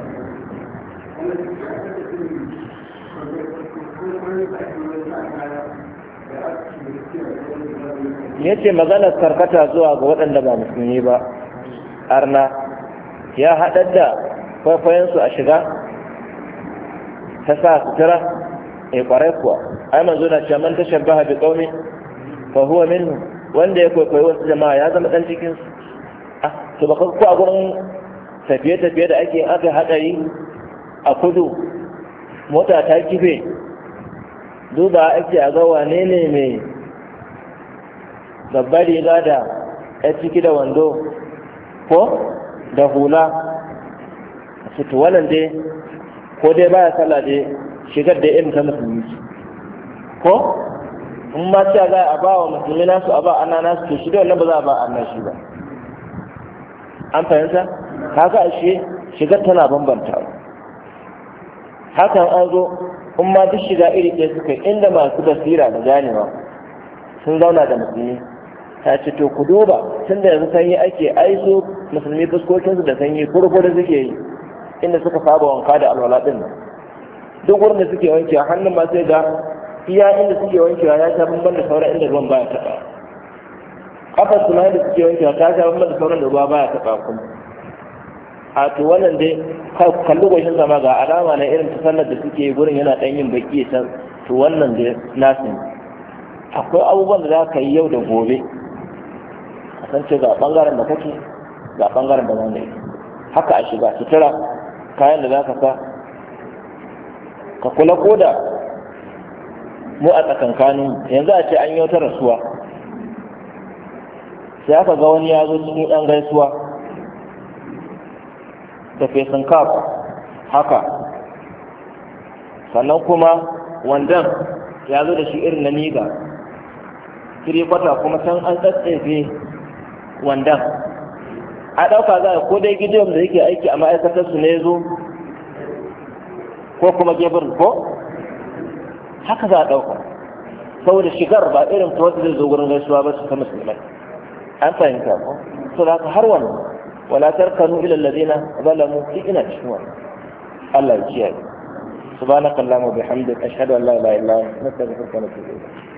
Ya ce maganar karkata zuwa ga waɗanda ba musulmi ba, arna, ya haɗar da kwaikwayensu a shiga ta sa sutura, a ƙwarai kuwa. Ai manzo na cewa man tashabbaha bi qaumi fa huwa minhum, wanda ya kwaikwayi wasu jama'a ya zama dan cikin su. Ah, to baka ko a gurin tafiye-tafiye da ake aka haɗari a kudu, mota ta kife, duba ake a ga wane ne mai babbar riga da ya ciki da wando ko da hula, a cikin wannan dai ko dai baya sallah dai shigar da irin ta musulmi ko in ma ce za a ba wa musulmi nasu a ba ana nasu, to shi da wannan ba za a ba annan shi ba. An fahimta? Haka ashe shigar tana bambanta. Hakan an zo in ma duk shiga iri ɗaya suka inda masu basira da ganewa sun zauna da musulmi, ta ce to ku duba tun da yanzu sanyi ake aiso musulmi fuskokinsu da sanyi kurkuri suke yi inda suka saba wanka da alwala ɗin nan, duk wurin da suke wankewa hannun ma sai ga iya inda suke wankewa ya sha bamban da sauran inda ruwan baya taɓa, kafar su ma inda suke wankewa ta sha bamban da sauran da ruwa baya taɓa kuma. A to wannan dai kalli goshin sama ga alama na irin tasallar da suke gurin yana ɗan yin baki can, to wannan dai nasu. Akwai abubuwan da za ka yi yau da gobe a san ce ga ɓangaren da kake ga ɓangaren da wanda yake, haka a shiga sutura kayan da za ka sa ka kula ko da mu a tsakankanin yanzu a ce an yi wata rasuwa sai aka ga wani ya zo cikin ɗan gaisuwa da fesin kaf haka, sannan kuma wandan ya zo da shi irin na niga kiri kwata kuma can an tsatsefe wandan a ɗauka za a ko dai gidiyon da yake aiki a ma'aikatar su ne zo ko kuma gebir ko haka za a ɗauka, saboda shigar ba irin ta wata zai zo wurin gaisuwa ba su ta musulmai. An fahimta ko? So da haka har wannan wala tarkanu ila alladhina zalamu fi ina cikin wannan. Allah ya kiyaye. Subhanakallahumma wa bihamdika ashhadu an la ilaha illa anta astaghfiruka wa atubu ilayk.